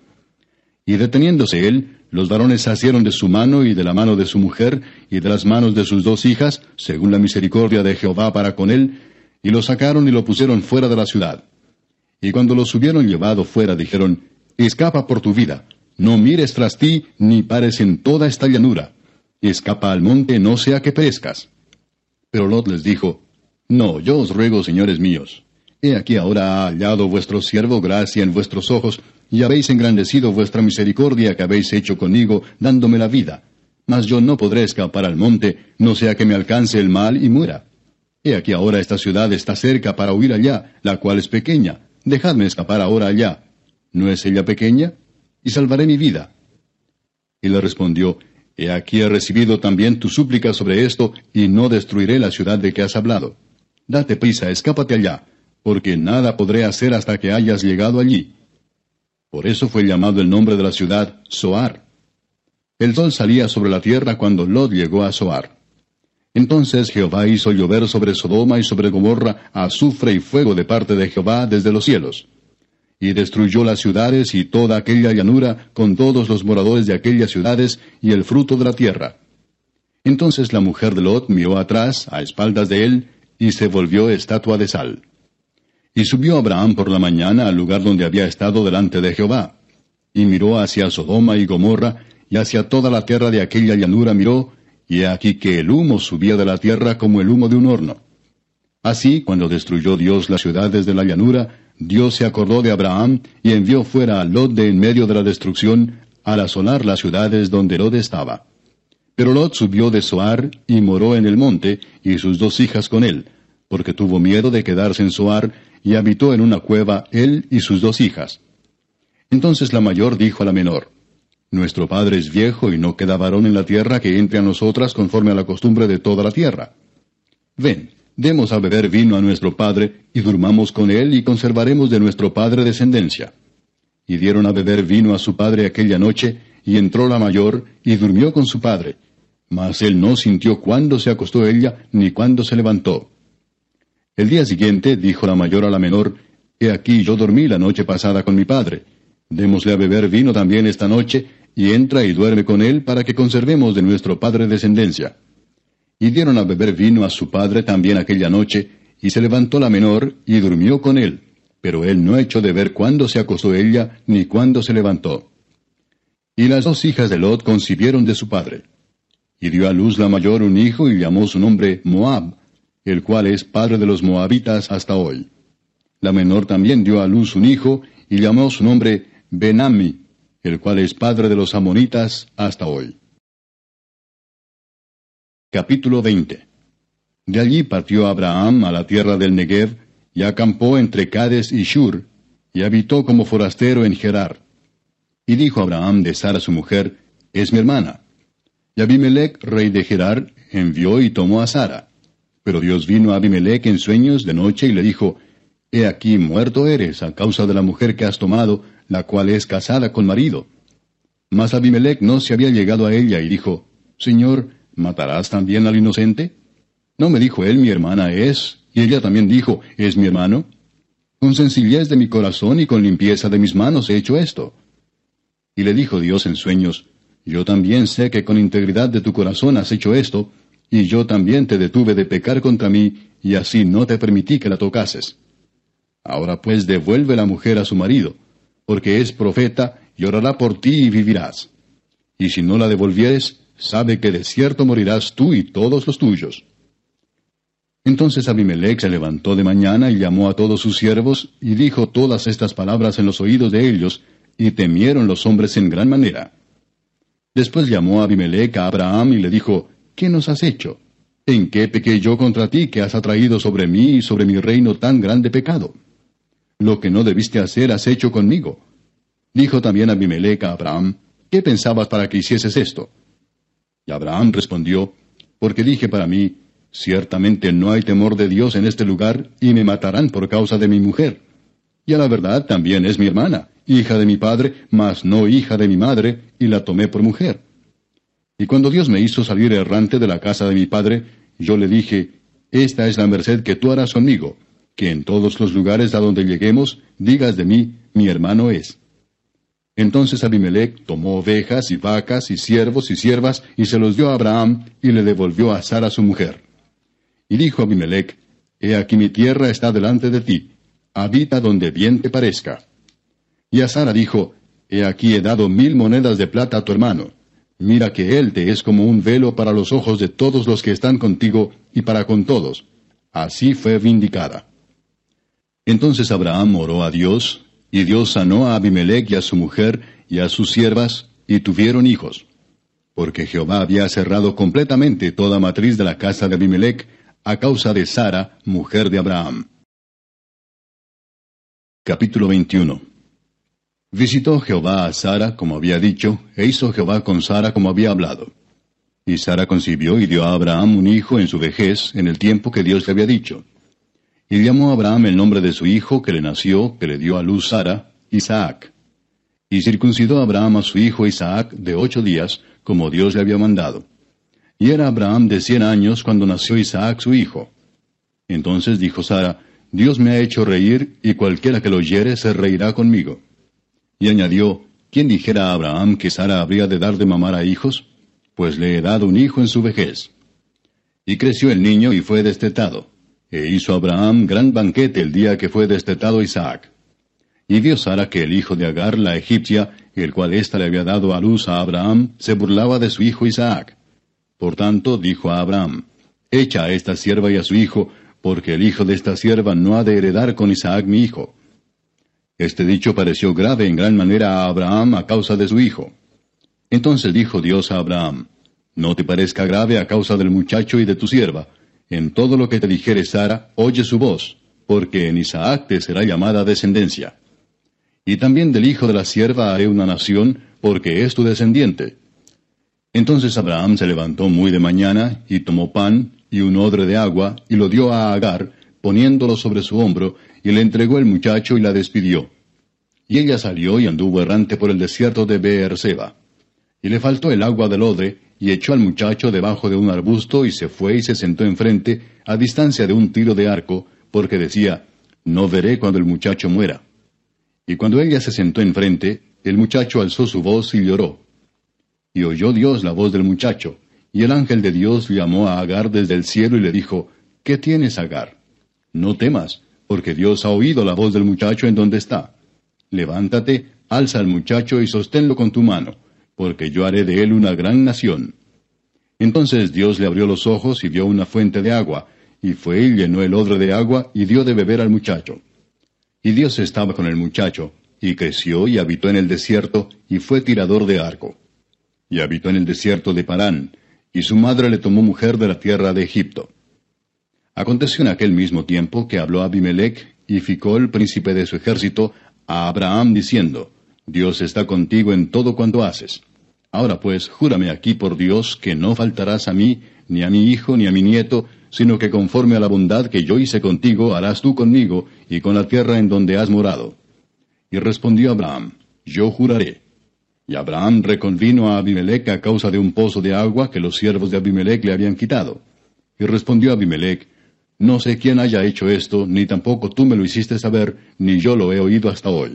Y deteniéndose él, los varones asieron de su mano y de la mano de su mujer, y de las manos de sus 2 hijas, según la misericordia de Jehová para con él, y lo sacaron y lo pusieron fuera de la ciudad. Y cuando los hubieron llevado fuera, dijeron, escapa por tu vida, no mires tras ti, ni pares en toda esta llanura. Escapa al monte, no sea que perezcas. Pero Lot les dijo, No, yo os ruego, señores míos, he aquí ahora ha hallado vuestro siervo gracia en vuestros ojos, y habéis engrandecido vuestra misericordia que habéis hecho conmigo, dándome la vida. Mas yo no podré escapar al monte, no sea que me alcance el mal y muera. He aquí ahora esta ciudad está cerca para huir allá, la cual es pequeña. Dejadme escapar ahora allá. ¿No es ella pequeña? Y salvaré mi vida. Y le respondió, He aquí he recibido también tu súplica sobre esto, y no destruiré la ciudad de que has hablado. Date prisa, escápate allá, porque nada podré hacer hasta que hayas llegado allí. Por eso fue llamado el nombre de la ciudad Zoar. El sol salía sobre la tierra cuando Lot llegó a Zoar. Entonces Jehová hizo llover sobre Sodoma y sobre Gomorra azufre y fuego de parte de Jehová desde los cielos. Y destruyó las ciudades y toda aquella llanura con todos los moradores de aquellas ciudades y el fruto de la tierra. Entonces la mujer de Lot miró atrás, a espaldas de él, y se volvió estatua de sal. Y subió Abraham por la mañana al lugar donde había estado delante de Jehová. Y miró hacia Sodoma y Gomorra, y hacia toda la tierra de aquella llanura miró, y he aquí que el humo subía de la tierra como el humo de un horno. Así, cuando destruyó Dios las ciudades de la llanura, Dios se acordó de Abraham, y envió fuera a Lot de en medio de la destrucción, al asolar las ciudades donde Lot estaba. Pero Lot subió de Zoar, y moró en el monte, y sus 2 hijas con él, porque tuvo miedo de quedarse en Zoar, y habitó en una cueva él y sus 2 hijas. Entonces la mayor dijo a la menor, Nuestro padre es viejo, y no queda varón en la tierra que entre a nosotras conforme a la costumbre de toda la tierra. Ven, demos a beber vino a nuestro padre, y durmamos con él, y conservaremos de nuestro padre descendencia. Y dieron a beber vino a su padre aquella noche, y entró la mayor, y durmió con su padre. Mas él no sintió cuándo se acostó ella, ni cuándo se levantó. El día siguiente dijo la mayor a la menor, He aquí yo dormí la noche pasada con mi padre. Démosle a beber vino también esta noche, y entra y duerme con él, para que conservemos de nuestro padre descendencia. Y dieron a beber vino a su padre también aquella noche, y se levantó la menor, y durmió con él. Pero él no echó de ver cuándo se acostó ella, ni cuándo se levantó. Y las 2 hijas de Lot concibieron de su padre. Y dio a luz la mayor un hijo, y llamó su nombre Moab, el cual es padre de los moabitas hasta hoy. La menor también dio a luz un hijo, y llamó su nombre Ben-Ammi, el cual es padre de los amonitas hasta hoy. Capítulo 20. De allí partió Abraham a la tierra del Negev, y acampó entre Cades y Shur, y habitó como forastero en Gerar. Y dijo Abraham de Sara su mujer, Es mi hermana. Y Abimelech, rey de Gerar, envió y tomó a Sara. Pero Dios vino a Abimelech en sueños de noche y le dijo, He aquí muerto eres a causa de la mujer que has tomado, la cual es casada con marido. Mas Abimelech no se había llegado a ella y dijo, Señor, ¿matarás también al inocente? ¿No me dijo él, mi hermana es? Y ella también dijo, ¿es mi hermano? Con sencillez de mi corazón y con limpieza de mis manos he hecho esto. Y le dijo Dios en sueños, Yo también sé que con integridad de tu corazón has hecho esto, y yo también te detuve de pecar contra mí, y así no te permití que la tocases. Ahora pues devuelve la mujer a su marido, porque es profeta, y orará por ti y vivirás. Y si no la devolvieres, sabe que de cierto morirás tú y todos los tuyos. Entonces Abimelech se levantó de mañana y llamó a todos sus siervos, y dijo todas estas palabras en los oídos de ellos, y temieron los hombres en gran manera. Después llamó a Abimelech a Abraham y le dijo, ¿Qué nos has hecho? ¿En qué pequé yo contra ti que has atraído sobre mí y sobre mi reino tan grande pecado? Lo que no debiste hacer has hecho conmigo. Dijo también Abimelech a Abraham, ¿qué pensabas para que hicieses esto? Y Abraham respondió, porque dije para mí, ciertamente no hay temor de Dios en este lugar, y me matarán por causa de mi mujer. Y a la verdad también es mi hermana, hija de mi padre, mas no hija de mi madre, y la tomé por mujer. Y cuando Dios me hizo salir errante de la casa de mi padre, yo le dije, esta es la merced que tú harás conmigo, que en todos los lugares a donde lleguemos, digas de mí, mi hermano es. Entonces Abimelech tomó ovejas y vacas y siervos y siervas, y se los dio a Abraham, y le devolvió a Sara su mujer. Y dijo Abimelech, He aquí mi tierra está delante de ti, habita donde bien te parezca. Y a Sara dijo, He aquí he dado 1000 monedas de plata a tu hermano. Mira que él te es como un velo para los ojos de todos los que están contigo y para con todos. Así fue vindicada. Entonces Abraham oró a Dios, y Dios sanó a Abimelech y a su mujer y a sus siervas, y tuvieron hijos. Porque Jehová había cerrado completamente toda matriz de la casa de Abimelech, a causa de Sara, mujer de Abraham. Capítulo 21. Visitó Jehová a Sara, como había dicho, e hizo Jehová con Sara como había hablado. Y Sara concibió y dio a Abraham un hijo en su vejez, en el tiempo que Dios le había dicho. Y llamó a Abraham el nombre de su hijo que le nació, que le dio a luz Sara, Isaac. Y circuncidó Abraham a su hijo Isaac de 8 días, como Dios le había mandado. Y era Abraham de 100 años cuando nació Isaac su hijo. Entonces dijo Sara, Dios me ha hecho reír, y cualquiera que lo oyere se reirá conmigo. Y añadió, ¿quién dijera a Abraham que Sara habría de dar de mamar a hijos? Pues le he dado un hijo en su vejez. Y creció el niño y fue destetado. E hizo Abraham gran banquete el día que fue destetado Isaac. Y vio Sara que el hijo de Agar, la egipcia, el cual ésta le había dado a luz a Abraham, se burlaba de su hijo Isaac. Por tanto, dijo a Abraham, echa a esta sierva y a su hijo, porque el hijo de esta sierva no ha de heredar con Isaac mi hijo. Este dicho pareció grave en gran manera a Abraham a causa de su hijo. Entonces dijo Dios a Abraham, no te parezca grave a causa del muchacho y de tu sierva. En todo lo que te dijere Sara, oye su voz, porque en Isaac te será llamada descendencia. Y también del hijo de la sierva haré una nación, porque es tu descendiente. Entonces Abraham se levantó muy de mañana, y tomó pan, y un odre de agua, y lo dio a Agar, poniéndolo sobre su hombro, y le entregó el muchacho y la despidió. Y ella salió y anduvo errante por el desierto de Beerseba. Y le faltó el agua del odre, y echó al muchacho debajo de un arbusto, y se fue y se sentó enfrente, a distancia de un tiro de arco, porque decía, no veré cuando el muchacho muera. Y cuando ella se sentó enfrente, el muchacho alzó su voz y lloró. Y oyó Dios la voz del muchacho, y el ángel de Dios llamó a Agar desde el cielo y le dijo, ¿qué tienes, Agar? No temas, porque Dios ha oído la voz del muchacho en donde está. Levántate, alza al muchacho y sosténlo con tu mano, porque yo haré de él una gran nación. Entonces Dios le abrió los ojos y vio una fuente de agua, y fue y llenó el odre de agua y dio de beber al muchacho. Y Dios estaba con el muchacho, y creció y habitó en el desierto, y fue tirador de arco. Y habitó en el desierto de Parán, y su madre le tomó mujer de la tierra de Egipto. Aconteció en aquel mismo tiempo que habló Abimelech, y Ficol, príncipe de su ejército, a Abraham diciendo, Dios está contigo en todo cuanto haces. Ahora pues, júrame aquí por Dios que no faltarás a mí, ni a mi hijo, ni a mi nieto, sino que conforme a la bondad que yo hice contigo, harás tú conmigo, y con la tierra en donde has morado. Y respondió Abraham, yo juraré. Y Abraham reconvino a Abimelech a causa de un pozo de agua que los siervos de Abimelech le habían quitado. Y respondió Abimelech, no sé quién haya hecho esto, ni tampoco tú me lo hiciste saber, ni yo lo he oído hasta hoy.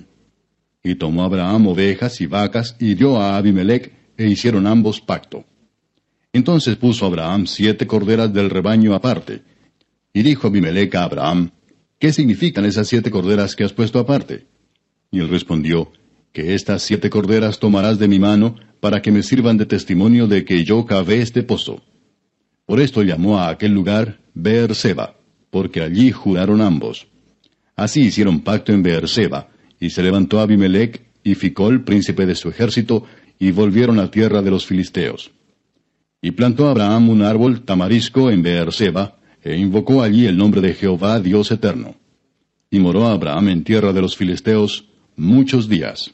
Y tomó Abraham ovejas y vacas, y dio a Abimelech, e hicieron ambos pacto. Entonces puso Abraham 7 corderas del rebaño aparte. Y dijo Abimelech a Abraham, ¿qué significan esas 7 corderas que has puesto aparte? Y él respondió, que estas 7 corderas tomarás de mi mano, para que me sirvan de testimonio de que yo cavé este pozo. Por esto llamó a aquel lugar Beerseba, porque allí juraron ambos. Así hicieron pacto en Beerseba, y se levantó Abimelech y Ficol, príncipe de su ejército, y volvieron a tierra de los filisteos. Y plantó Abraham un árbol tamarisco en Beerseba, e invocó allí el nombre de Jehová Dios eterno. Y moró Abraham en tierra de los filisteos muchos días.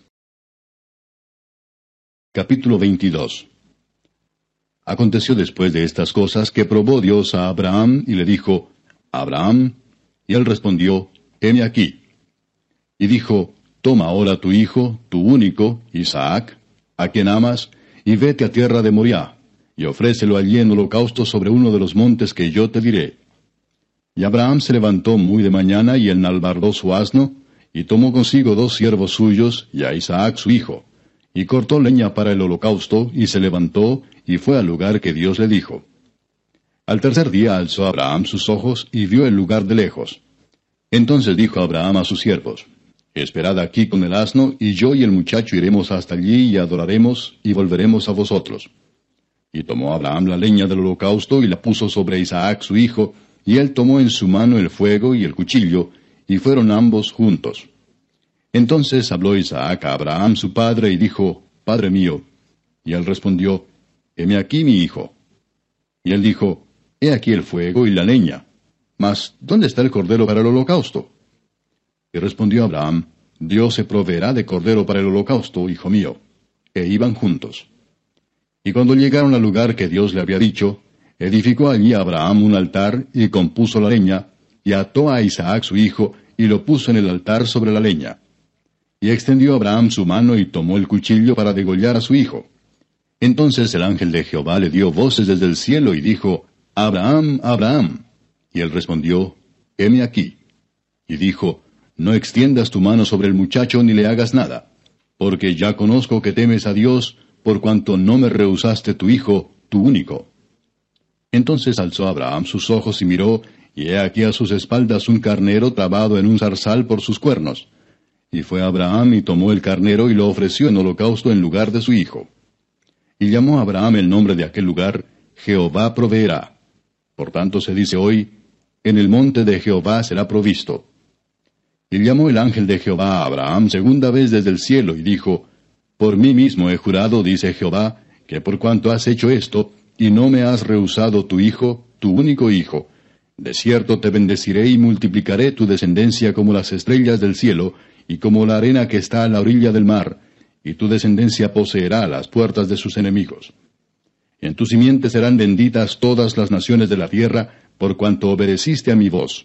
Capítulo 22. Aconteció después de estas cosas que probó Dios a Abraham y le dijo, Abraham, y él respondió, heme aquí. Y dijo, toma ahora tu hijo, tu único, Isaac, a quien amas, y vete a tierra de Moriah, y ofrécelo allí en holocausto sobre uno de los montes que yo te diré. Y Abraham se levantó muy de mañana y enalbardó su asno, y tomó consigo 2 siervos suyos, y a Isaac su hijo, y cortó leña para el holocausto, y se levantó, y fue al lugar que Dios le dijo. Al tercer día alzó Abraham sus ojos, y vio el lugar de lejos. Entonces dijo Abraham a sus siervos, Esperad aquí con el asno, y yo y el muchacho iremos hasta allí y adoraremos, y volveremos a vosotros. Y tomó Abraham la leña del holocausto, y la puso sobre Isaac su hijo, y él tomó en su mano el fuego y el cuchillo, y fueron ambos juntos. Entonces habló Isaac a Abraham su padre, y dijo, Padre mío. Y él respondió, Heme aquí mi hijo. Y él dijo, He aquí el fuego y la leña. Mas, ¿dónde está el cordero para el holocausto? Y respondió Abraham, Dios se proveerá de cordero para el holocausto, hijo mío. E iban juntos. Y cuando llegaron al lugar que Dios le había dicho, edificó allí Abraham un altar, y compuso la leña, y ató a Isaac su hijo, y lo puso en el altar sobre la leña. Y extendió Abraham su mano, y tomó el cuchillo para degollar a su hijo. Entonces el ángel de Jehová le dio voces desde el cielo, y dijo, Abraham, Abraham. Y él respondió, Heme aquí. Y dijo, No extiendas tu mano sobre el muchacho, ni le hagas nada, porque ya conozco que temes a Dios, por cuanto no me rehusaste tu hijo, tu único. Entonces alzó Abraham sus ojos y miró, y he aquí a sus espaldas un carnero trabado en un zarzal por sus cuernos. Y fue Abraham y tomó el carnero y lo ofreció en holocausto en lugar de su hijo. Y llamó a Abraham el nombre de aquel lugar, Jehová proveerá. Por tanto se dice hoy, En el monte de Jehová será provisto. Y llamó el ángel de Jehová a Abraham segunda vez desde el cielo, y dijo, Por mí mismo he jurado, dice Jehová, que por cuanto has hecho esto, y no me has rehusado tu hijo, tu único hijo, de cierto te bendeciré y multiplicaré tu descendencia como las estrellas del cielo, y como la arena que está a la orilla del mar, y tu descendencia poseerá las puertas de sus enemigos. En tu simiente serán benditas todas las naciones de la tierra, por cuanto obedeciste a mi voz.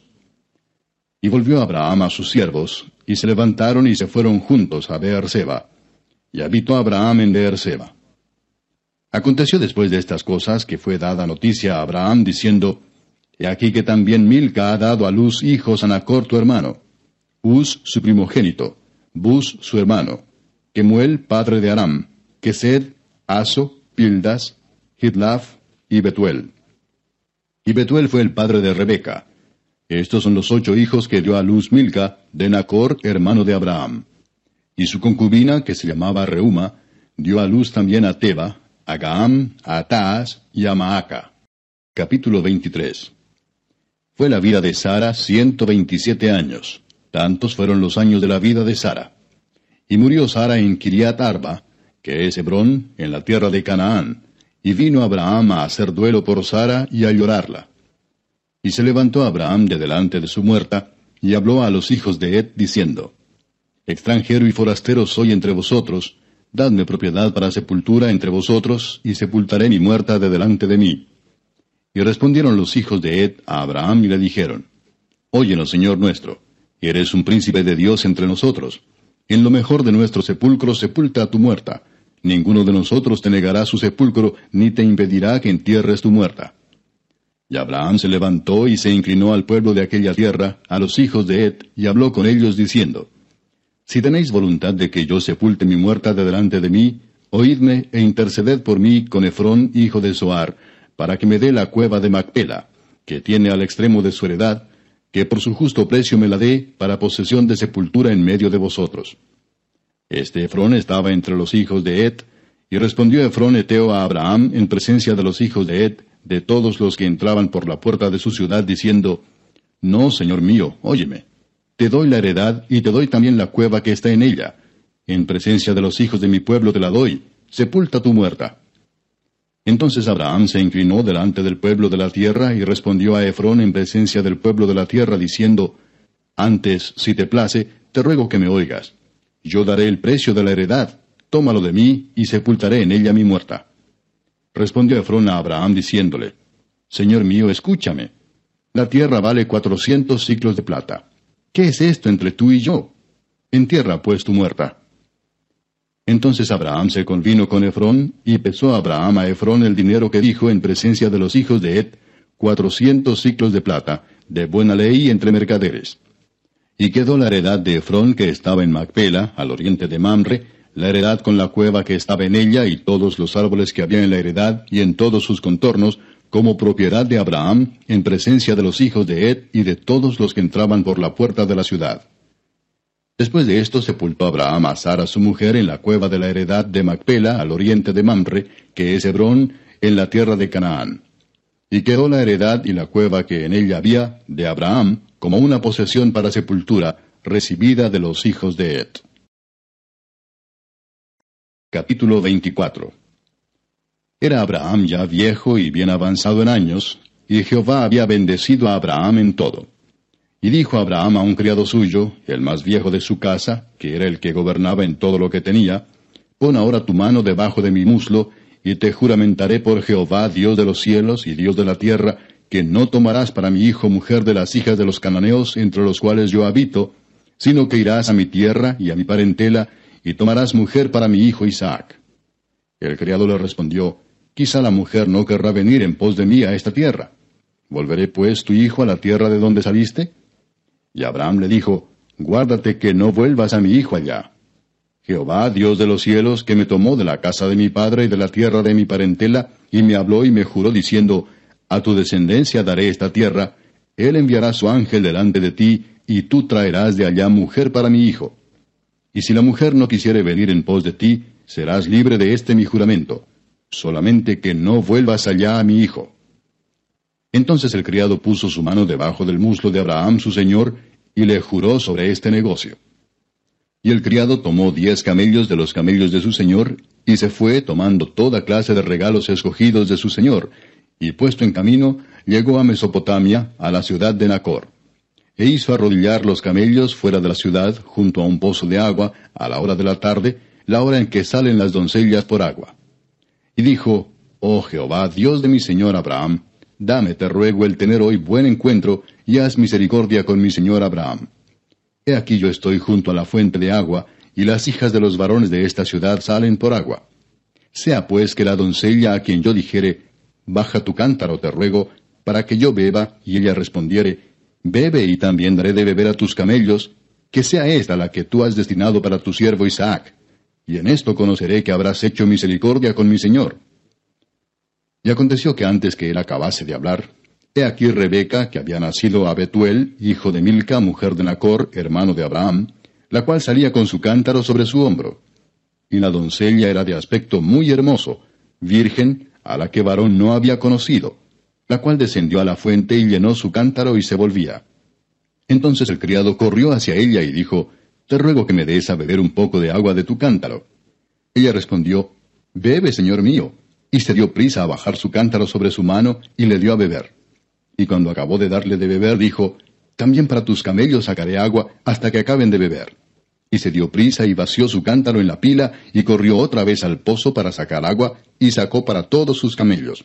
Y volvió Abraham a sus siervos, y se levantaron y se fueron juntos a Beerseba. Y habitó Abraham en Beerseba. Aconteció después de estas cosas que fue dada noticia a Abraham, diciendo, He aquí que también Milca ha dado a luz hijos a Nachor tu hermano, Uz su primogénito, Buz su hermano, Kemuel padre de Aram, Kesed, Aso, Pildas, Hidlaf y Betuel. Y Betuel fue el padre de Rebeca. Estos son los 8 hijos que dio a luz Milca, de Nachor, hermano de Abraham. Y su concubina, que se llamaba Reuma, dio a luz también a Teba, a Gaam, a Taas y a Maaca. Capítulo 23. Fue la vida de Sara 127 años. Tantos fueron los años de la vida de Sara. Y murió Sara en Kiriat Arba, que es Hebrón, en la tierra de Canaán, y vino Abraham a hacer duelo por Sara y a llorarla. Y se levantó Abraham de delante de su muerta, y habló a los hijos de Het, diciendo, Extranjero y forastero soy entre vosotros, dadme propiedad para sepultura entre vosotros, y sepultaré mi muerta de delante de mí. Y respondieron los hijos de Het a Abraham y le dijeron, Óyenos, Señor nuestro, eres un príncipe de Dios entre nosotros. En lo mejor de nuestro sepulcro sepulta a tu muerta. Ninguno de nosotros te negará su sepulcro, ni te impedirá que entierres tu muerta. Y Abraham se levantó y se inclinó al pueblo de aquella tierra, a los hijos de Het, y habló con ellos diciendo, Si tenéis voluntad de que yo sepulte mi muerta de delante de mí, oídme e interceded por mí con Efrón, hijo de Zoar, para que me dé la cueva de Macpela, que tiene al extremo de su heredad, que por su justo precio me la dé para posesión de sepultura en medio de vosotros. Este Efrón estaba entre los hijos de Het, y respondió Efrón heteo a Abraham en presencia de los hijos de Het, de todos los que entraban por la puerta de su ciudad, diciendo, No, señor mío, óyeme. Te doy la heredad, y te doy también la cueva que está en ella. En presencia de los hijos de mi pueblo te la doy. Sepulta tu muerta. Entonces Abraham se inclinó delante del pueblo de la tierra, y respondió a Efrón en presencia del pueblo de la tierra, diciendo, Antes, si te place, te ruego que me oigas. Yo daré el precio de la heredad. Tómalo de mí, y sepultaré en ella mi muerta. Respondió Efrón a Abraham, diciéndole, Señor mío, escúchame. La tierra vale 400 siclos de plata. ¿Qué es esto entre tú y yo? Entierra pues tu muerta. Entonces Abraham se convino con Efrón, y pesó Abraham a Efrón el dinero que dijo en presencia de los hijos de Het, 400 siclos de plata, de buena ley entre mercaderes. Y quedó la heredad de Efrón que estaba en Macpela, al oriente de Mamre, la heredad con la cueva que estaba en ella, y todos los árboles que había en la heredad, y en todos sus contornos, como propiedad de Abraham, en presencia de los hijos de Het y de todos los que entraban por la puerta de la ciudad. Después de esto sepultó Abraham a Sara su mujer en la cueva de la heredad de Macpela, al oriente de Mamre, que es Hebrón, en la tierra de Canaán. Y quedó la heredad y la cueva que en ella había, de Abraham, como una posesión para sepultura, recibida de los hijos de Het. Capítulo 24. Era Abraham ya viejo y bien avanzado en años, y Jehová había bendecido a Abraham en todo. Y dijo Abraham a un criado suyo, el más viejo de su casa, que era el que gobernaba en todo lo que tenía, pon ahora tu mano debajo de mi muslo, y te juramentaré por Jehová, Dios de los cielos y Dios de la tierra, que no tomarás para mi hijo mujer de las hijas de los cananeos entre los cuales yo habito, sino que irás a mi tierra y a mi parentela, y tomarás mujer para mi hijo Isaac. El criado le respondió, quizá la mujer no querrá venir en pos de mí a esta tierra. ¿Volveré pues tu hijo a la tierra de donde saliste? Y Abraham le dijo, guárdate que no vuelvas a mi hijo allá. Jehová, Dios de los cielos, que me tomó de la casa de mi padre y de la tierra de mi parentela, y me habló y me juró diciendo, a tu descendencia daré esta tierra, él enviará su ángel delante de ti, y tú traerás de allá mujer para mi hijo. Y si la mujer no quisiere venir en pos de ti, serás libre de este mi juramento, solamente que no vuelvas allá a mi hijo. Entonces el criado puso su mano debajo del muslo de Abraham su señor, y le juró sobre este negocio. Y el criado tomó 10 camellos de los camellos de su señor, y se fue tomando toda clase de regalos escogidos de su señor, y puesto en camino, llegó a Mesopotamia, a la ciudad de Nacor. E hizo arrodillar los camellos fuera de la ciudad, junto a un pozo de agua, a la hora de la tarde, la hora en que salen las doncellas por agua. Y dijo, oh Jehová, Dios de mi señor Abraham, dame, te ruego, el tener hoy buen encuentro, y haz misericordia con mi señor Abraham. He aquí yo estoy junto a la fuente de agua, y las hijas de los varones de esta ciudad salen por agua. Sea pues que la doncella a quien yo dijere, baja tu cántaro, te ruego, para que yo beba, y ella respondiere, bebe y también daré de beber a tus camellos, que sea esta la que tú has destinado para tu siervo Isaac. Y en esto conoceré que habrás hecho misericordia con mi señor. Y aconteció que antes que él acabase de hablar, he aquí Rebeca, que había nacido a Betuel, hijo de Milca, mujer de Nacor, hermano de Abraham, la cual salía con su cántaro sobre su hombro. Y la doncella era de aspecto muy hermoso, virgen, a la que varón no había conocido, la cual descendió a la fuente y llenó su cántaro y se volvía. Entonces el criado corrió hacia ella y dijo, te ruego que me des a beber un poco de agua de tu cántaro. Ella respondió, bebe, señor mío, y se dio prisa a bajar su cántaro sobre su mano y le dio a beber. Y cuando acabó de darle de beber, dijo, también para tus camellos sacaré agua hasta que acaben de beber. Y se dio prisa y vació su cántaro en la pila, y corrió otra vez al pozo para sacar agua, y sacó para todos sus camellos.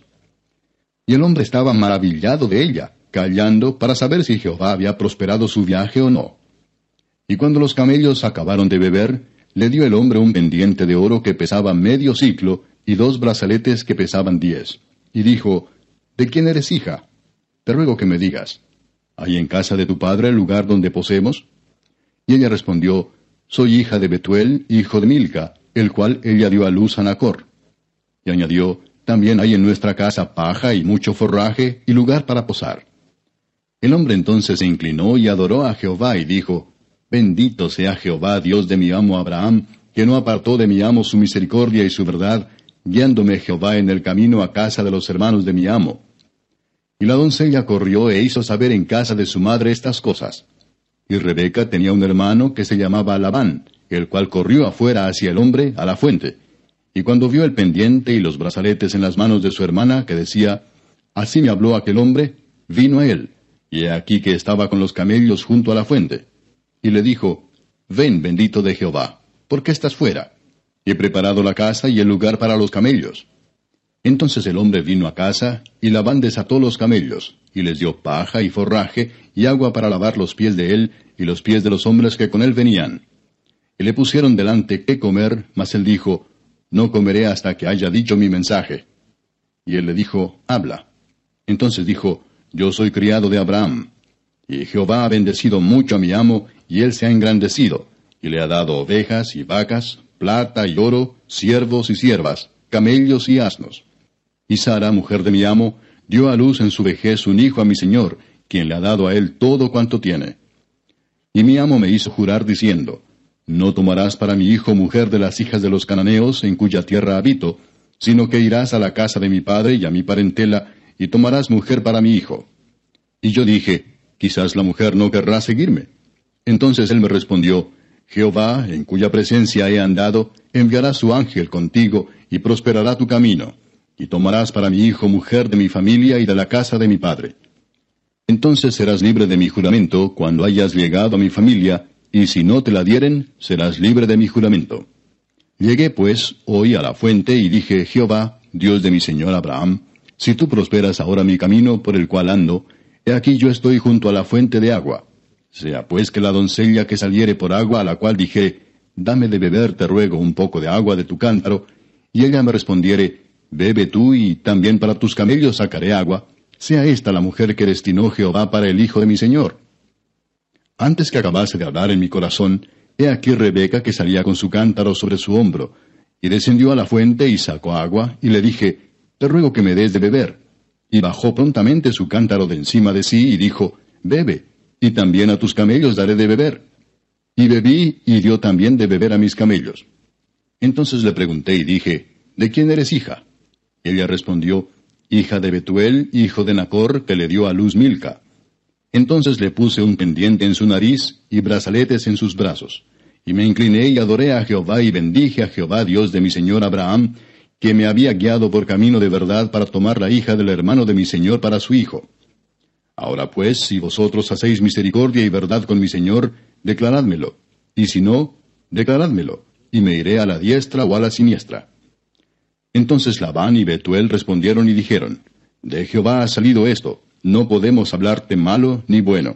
Y el hombre estaba maravillado de ella, callando para saber si Jehová había prosperado su viaje o no. Y cuando los camellos acabaron de beber, le dio el hombre un pendiente de oro que pesaba medio siclo, y 2 brazaletes que pesaban 10. Y dijo, ¿de quién eres hija? Te ruego que me digas, ¿hay en casa de tu padre el lugar donde posemos? Y ella respondió, soy hija de Betuel, hijo de Milca, el cual ella dio a luz a Nacor. Y añadió, también hay en nuestra casa paja y mucho forraje y lugar para posar. El hombre entonces se inclinó y adoró a Jehová y dijo, bendito sea Jehová, Dios de mi amo Abraham, que no apartó de mi amo su misericordia y su verdad, guiándome Jehová en el camino a casa de los hermanos de mi amo. Y la doncella corrió e hizo saber en casa de su madre estas cosas. Y Rebeca tenía un hermano que se llamaba Labán, el cual corrió afuera hacia el hombre a la fuente. Y cuando vio el pendiente y los brazaletes en las manos de su hermana, que decía, así me habló aquel hombre, vino a él, y he aquí que estaba con los camellos junto a la fuente. Y le dijo, ven, bendito de Jehová, ¿por qué estás fuera? He preparado la casa y el lugar para los camellos. Entonces el hombre vino a casa, y Labán desató los camellos, y les dio paja y forraje, y agua para lavar los pies de él, y los pies de los hombres que con él venían. Y le pusieron delante qué comer, mas él dijo, no comeré hasta que haya dicho mi mensaje. Y él le dijo, habla. Entonces dijo, yo soy criado de Abraham. Y Jehová ha bendecido mucho a mi amo, y él se ha engrandecido, y le ha dado ovejas y vacas, plata y oro, siervos y siervas, camellos y asnos. Y Sara, mujer de mi amo, dio a luz en su vejez un hijo a mi señor, quien le ha dado a él todo cuanto tiene. Y mi amo me hizo jurar diciendo, no tomarás para mi hijo mujer de las hijas de los cananeos en cuya tierra habito, sino que irás a la casa de mi padre y a mi parentela, y tomarás mujer para mi hijo. Y yo dije, quizás la mujer no querrá seguirme. Entonces él me respondió, Jehová, en cuya presencia he andado, enviará su ángel contigo, y prosperará tu camino, y tomarás para mi hijo mujer de mi familia y de la casa de mi padre. Entonces serás libre de mi juramento cuando hayas llegado a mi familia, y si no te la dieren, serás libre de mi juramento. Llegué pues hoy a la fuente y dije, Jehová, Dios de mi señor Abraham, si tú prosperas ahora mi camino por el cual ando, he aquí yo estoy junto a la fuente de agua. Sea pues que la doncella que saliere por agua, a la cual dije, dame de beber, te ruego, un poco de agua de tu cántaro, y ella me respondiere, bebe tú, y también para tus camellos sacaré agua, sea esta la mujer que destinó Jehová para el hijo de mi señor. Antes que acabase de hablar en mi corazón, he aquí Rebeca que salía con su cántaro sobre su hombro, y descendió a la fuente y sacó agua, y le dije, te ruego que me des de beber. Y bajó prontamente su cántaro de encima de sí, y dijo, bebe, y también a tus camellos daré de beber. Y bebí, y dio también de beber a mis camellos. Entonces le pregunté y dije, ¿de quién eres hija? Ella respondió, hija de Betuel, hijo de Nacor, que le dio a luz Milca. Entonces le puse un pendiente en su nariz, y brazaletes en sus brazos. Y me incliné y adoré a Jehová, y bendije a Jehová, Dios de mi señor Abraham, que me había guiado por camino de verdad para tomar la hija del hermano de mi señor para su hijo. Ahora pues, si vosotros hacéis misericordia y verdad con mi señor, declarádmelo, y si no, declarádmelo, y me iré a la diestra o a la siniestra. Entonces Labán y Betuel respondieron y dijeron, de Jehová ha salido esto, no podemos hablarte malo ni bueno.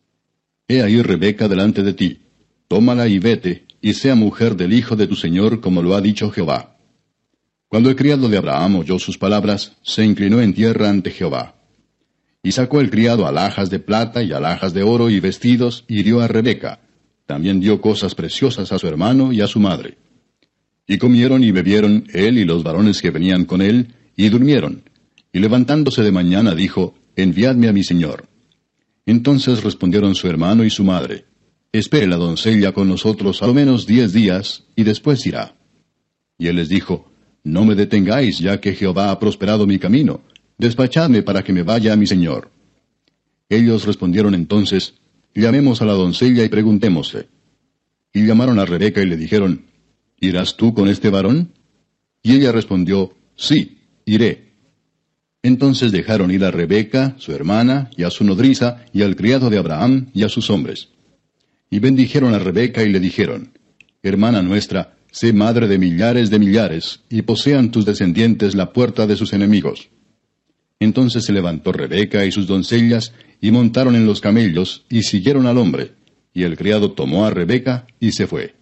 He ahí Rebeca delante de ti, tómala y vete, y sea mujer del hijo de tu señor, como lo ha dicho Jehová. Cuando el criado de Abraham oyó sus palabras, se inclinó en tierra ante Jehová. Y sacó el criado alhajas de plata y alhajas de oro y vestidos, y dio a Rebeca. También dio cosas preciosas a su hermano y a su madre. Y comieron y bebieron él y los varones que venían con él, y durmieron. Y levantándose de mañana dijo, enviadme a mi señor. Entonces respondieron su hermano y su madre, espere la doncella con nosotros a lo menos 10 días, y después irá. Y él les dijo, no me detengáis, ya que Jehová ha prosperado mi camino. Despachadme para que me vaya a mi señor. Ellos respondieron entonces, llamemos a la doncella y preguntémosle. Y llamaron a Rebeca y le dijeron, ¿irás tú con este varón? Y ella respondió, sí, iré. Entonces dejaron ir a Rebeca, su hermana, y a su nodriza, y al criado de Abraham, y a sus hombres. Y bendijeron a Rebeca y le dijeron, hermana nuestra, sé madre de millares, y posean tus descendientes la puerta de sus enemigos. Entonces se levantó Rebeca y sus doncellas, y montaron en los camellos, y siguieron al hombre. Y el criado tomó a Rebeca, y se fue.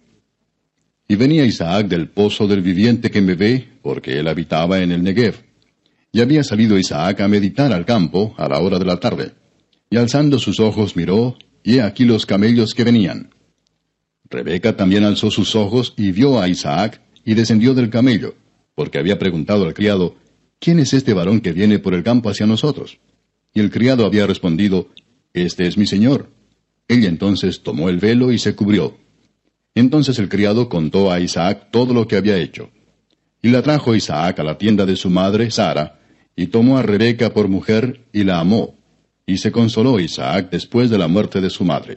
Y venía Isaac del pozo del viviente que me ve, porque él habitaba en el Negev. Y había salido Isaac a meditar al campo, a la hora de la tarde. Y alzando sus ojos miró, y he aquí los camellos que venían. Rebeca también alzó sus ojos y vio a Isaac, y descendió del camello, porque había preguntado al criado, ¿quién es este varón que viene por el campo hacia nosotros? Y el criado había respondido, este es mi señor. Ella entonces tomó el velo y se cubrió. Entonces el criado contó a Isaac todo lo que había hecho. Y la trajo Isaac a la tienda de su madre, Sara, y tomó a Rebeca por mujer, y la amó. Y se consoló Isaac después de la muerte de su madre.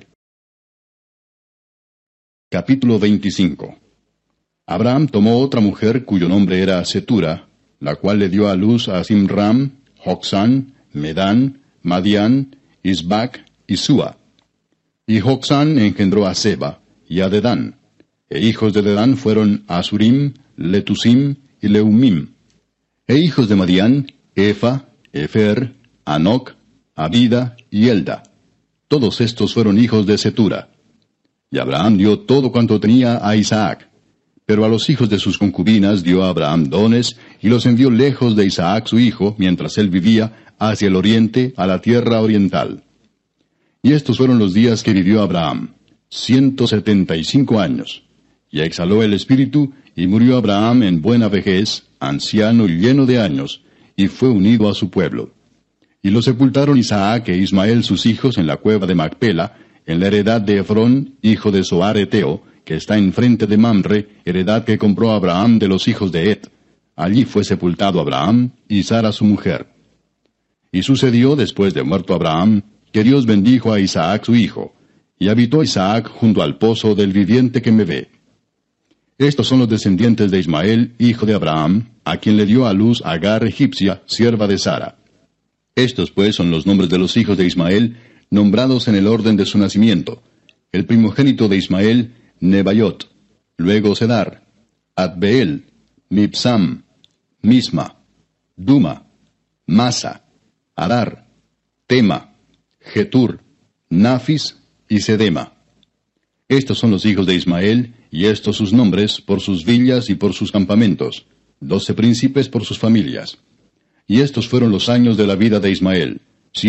Capítulo 25. Abraham tomó otra mujer cuyo nombre era Setura, la cual le dio a luz a Zimram, Joksán, Medán, Madián, Isbac y Sua. Y Joksán engendró a Seba y a Dedán. E hijos de Dedán fueron Asurim, Letusim y Leumim. E hijos de Madián, Efa, Efer, Anoc, Abida y Elda. Todos estos fueron hijos de Setura. Y Abraham dio todo cuanto tenía a Isaac. Pero a los hijos de sus concubinas dio a Abraham dones, y los envió lejos de Isaac su hijo, mientras él vivía, hacia el oriente, a la tierra oriental. Y estos fueron los días que vivió Abraham, 175 años. Y exhaló el espíritu, y murió Abraham en buena vejez, anciano y lleno de años, y fue unido a su pueblo. Y lo sepultaron Isaac e Ismael sus hijos en la cueva de Macpela, en la heredad de Efrón, hijo de Zoar Eteo, que está enfrente de Mamre, heredad que compró Abraham de los hijos de Et. Allí fue sepultado Abraham y Sara su mujer. Y sucedió, después de muerto Abraham, que Dios bendijo a Isaac su hijo, y habitó Isaac junto al pozo del viviente que me ve. Estos son los descendientes de Ismael, hijo de Abraham, a quien le dio a luz Agar egipcia, sierva de Sara. Estos pues son los nombres de los hijos de Ismael, nombrados en el orden de su nacimiento. El primogénito de Ismael, Nebaiot, luego Sedar, Adbeel, Mibsam, Misma, Duma, Masa, Arar, Tema, Getur, Nafis y Sedema. Estos son los hijos de Ismael, y estos sus nombres, por sus villas y por sus campamentos, 12 príncipes por sus familias. Y estos fueron los años de la vida de Ismael,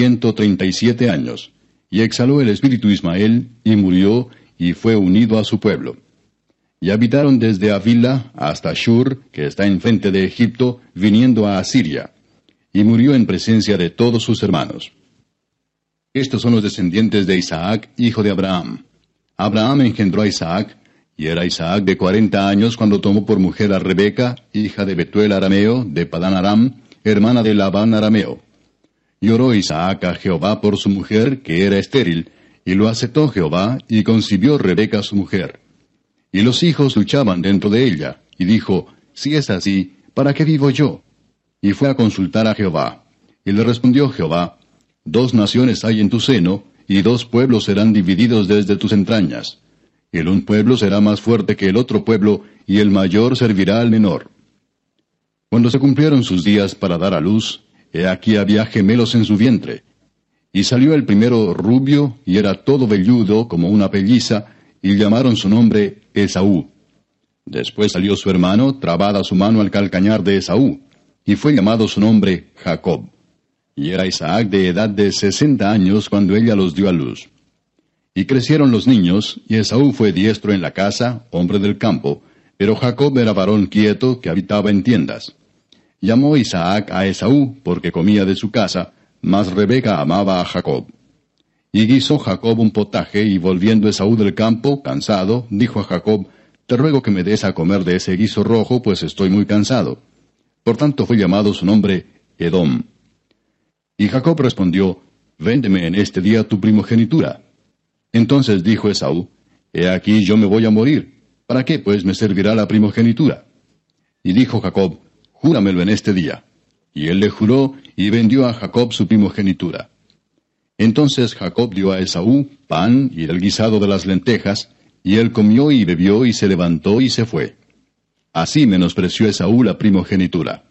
137 años. Y exhaló el espíritu Ismael, y murió, y fue unido a su pueblo. Y habitaron desde Avila hasta Shur, que está enfrente de Egipto, viniendo a Asiria. Y murió en presencia de todos sus hermanos. Estos son los descendientes de Isaac, hijo de Abraham. Abraham engendró a Isaac, y era Isaac de 40 años cuando tomó por mujer a Rebeca, hija de Betuel arameo, de Padán Aram, hermana de Labán arameo. Y oró Isaac a Jehová por su mujer, que era estéril, y lo aceptó Jehová, y concibió Rebeca su mujer. Y los hijos luchaban dentro de ella, y dijo, si es así, ¿para qué vivo yo? Y fue a consultar a Jehová. Y le respondió Jehová, 2 naciones hay en tu seno, y 2 pueblos serán divididos desde tus entrañas. El un pueblo será más fuerte que el otro pueblo, y el mayor servirá al menor. Cuando se cumplieron sus días para dar a luz, he aquí había gemelos en su vientre. Y salió el primero rubio, y era todo velludo como una pelliza, y llamaron su nombre Esaú. Después salió su hermano, trabada su mano al calcañar de Esaú, y fue llamado su nombre Jacob. Y era Isaac de edad de 60 años cuando ella los dio a luz. Y crecieron los niños, y Esaú fue diestro en la casa, hombre del campo, pero Jacob era varón quieto que habitaba en tiendas. Llamó Isaac a Esaú, porque comía de su casa, mas Rebeca amaba a Jacob. Y guisó Jacob un potaje, y volviendo Esaú del campo, cansado, dijo a Jacob, te ruego que me des a comer de ese guiso rojo, pues estoy muy cansado. Por tanto fue llamado su nombre Edom. Y Jacob respondió, véndeme en este día tu primogenitura. Entonces dijo Esaú, he aquí yo me voy a morir, ¿para qué pues me servirá la primogenitura? Y dijo Jacob, júramelo en este día. Y él le juró, y vendió a Jacob su primogenitura. Entonces Jacob dio a Esaú pan y el guisado de las lentejas, y él comió y bebió y se levantó y se fue. Así menospreció Esaú la primogenitura.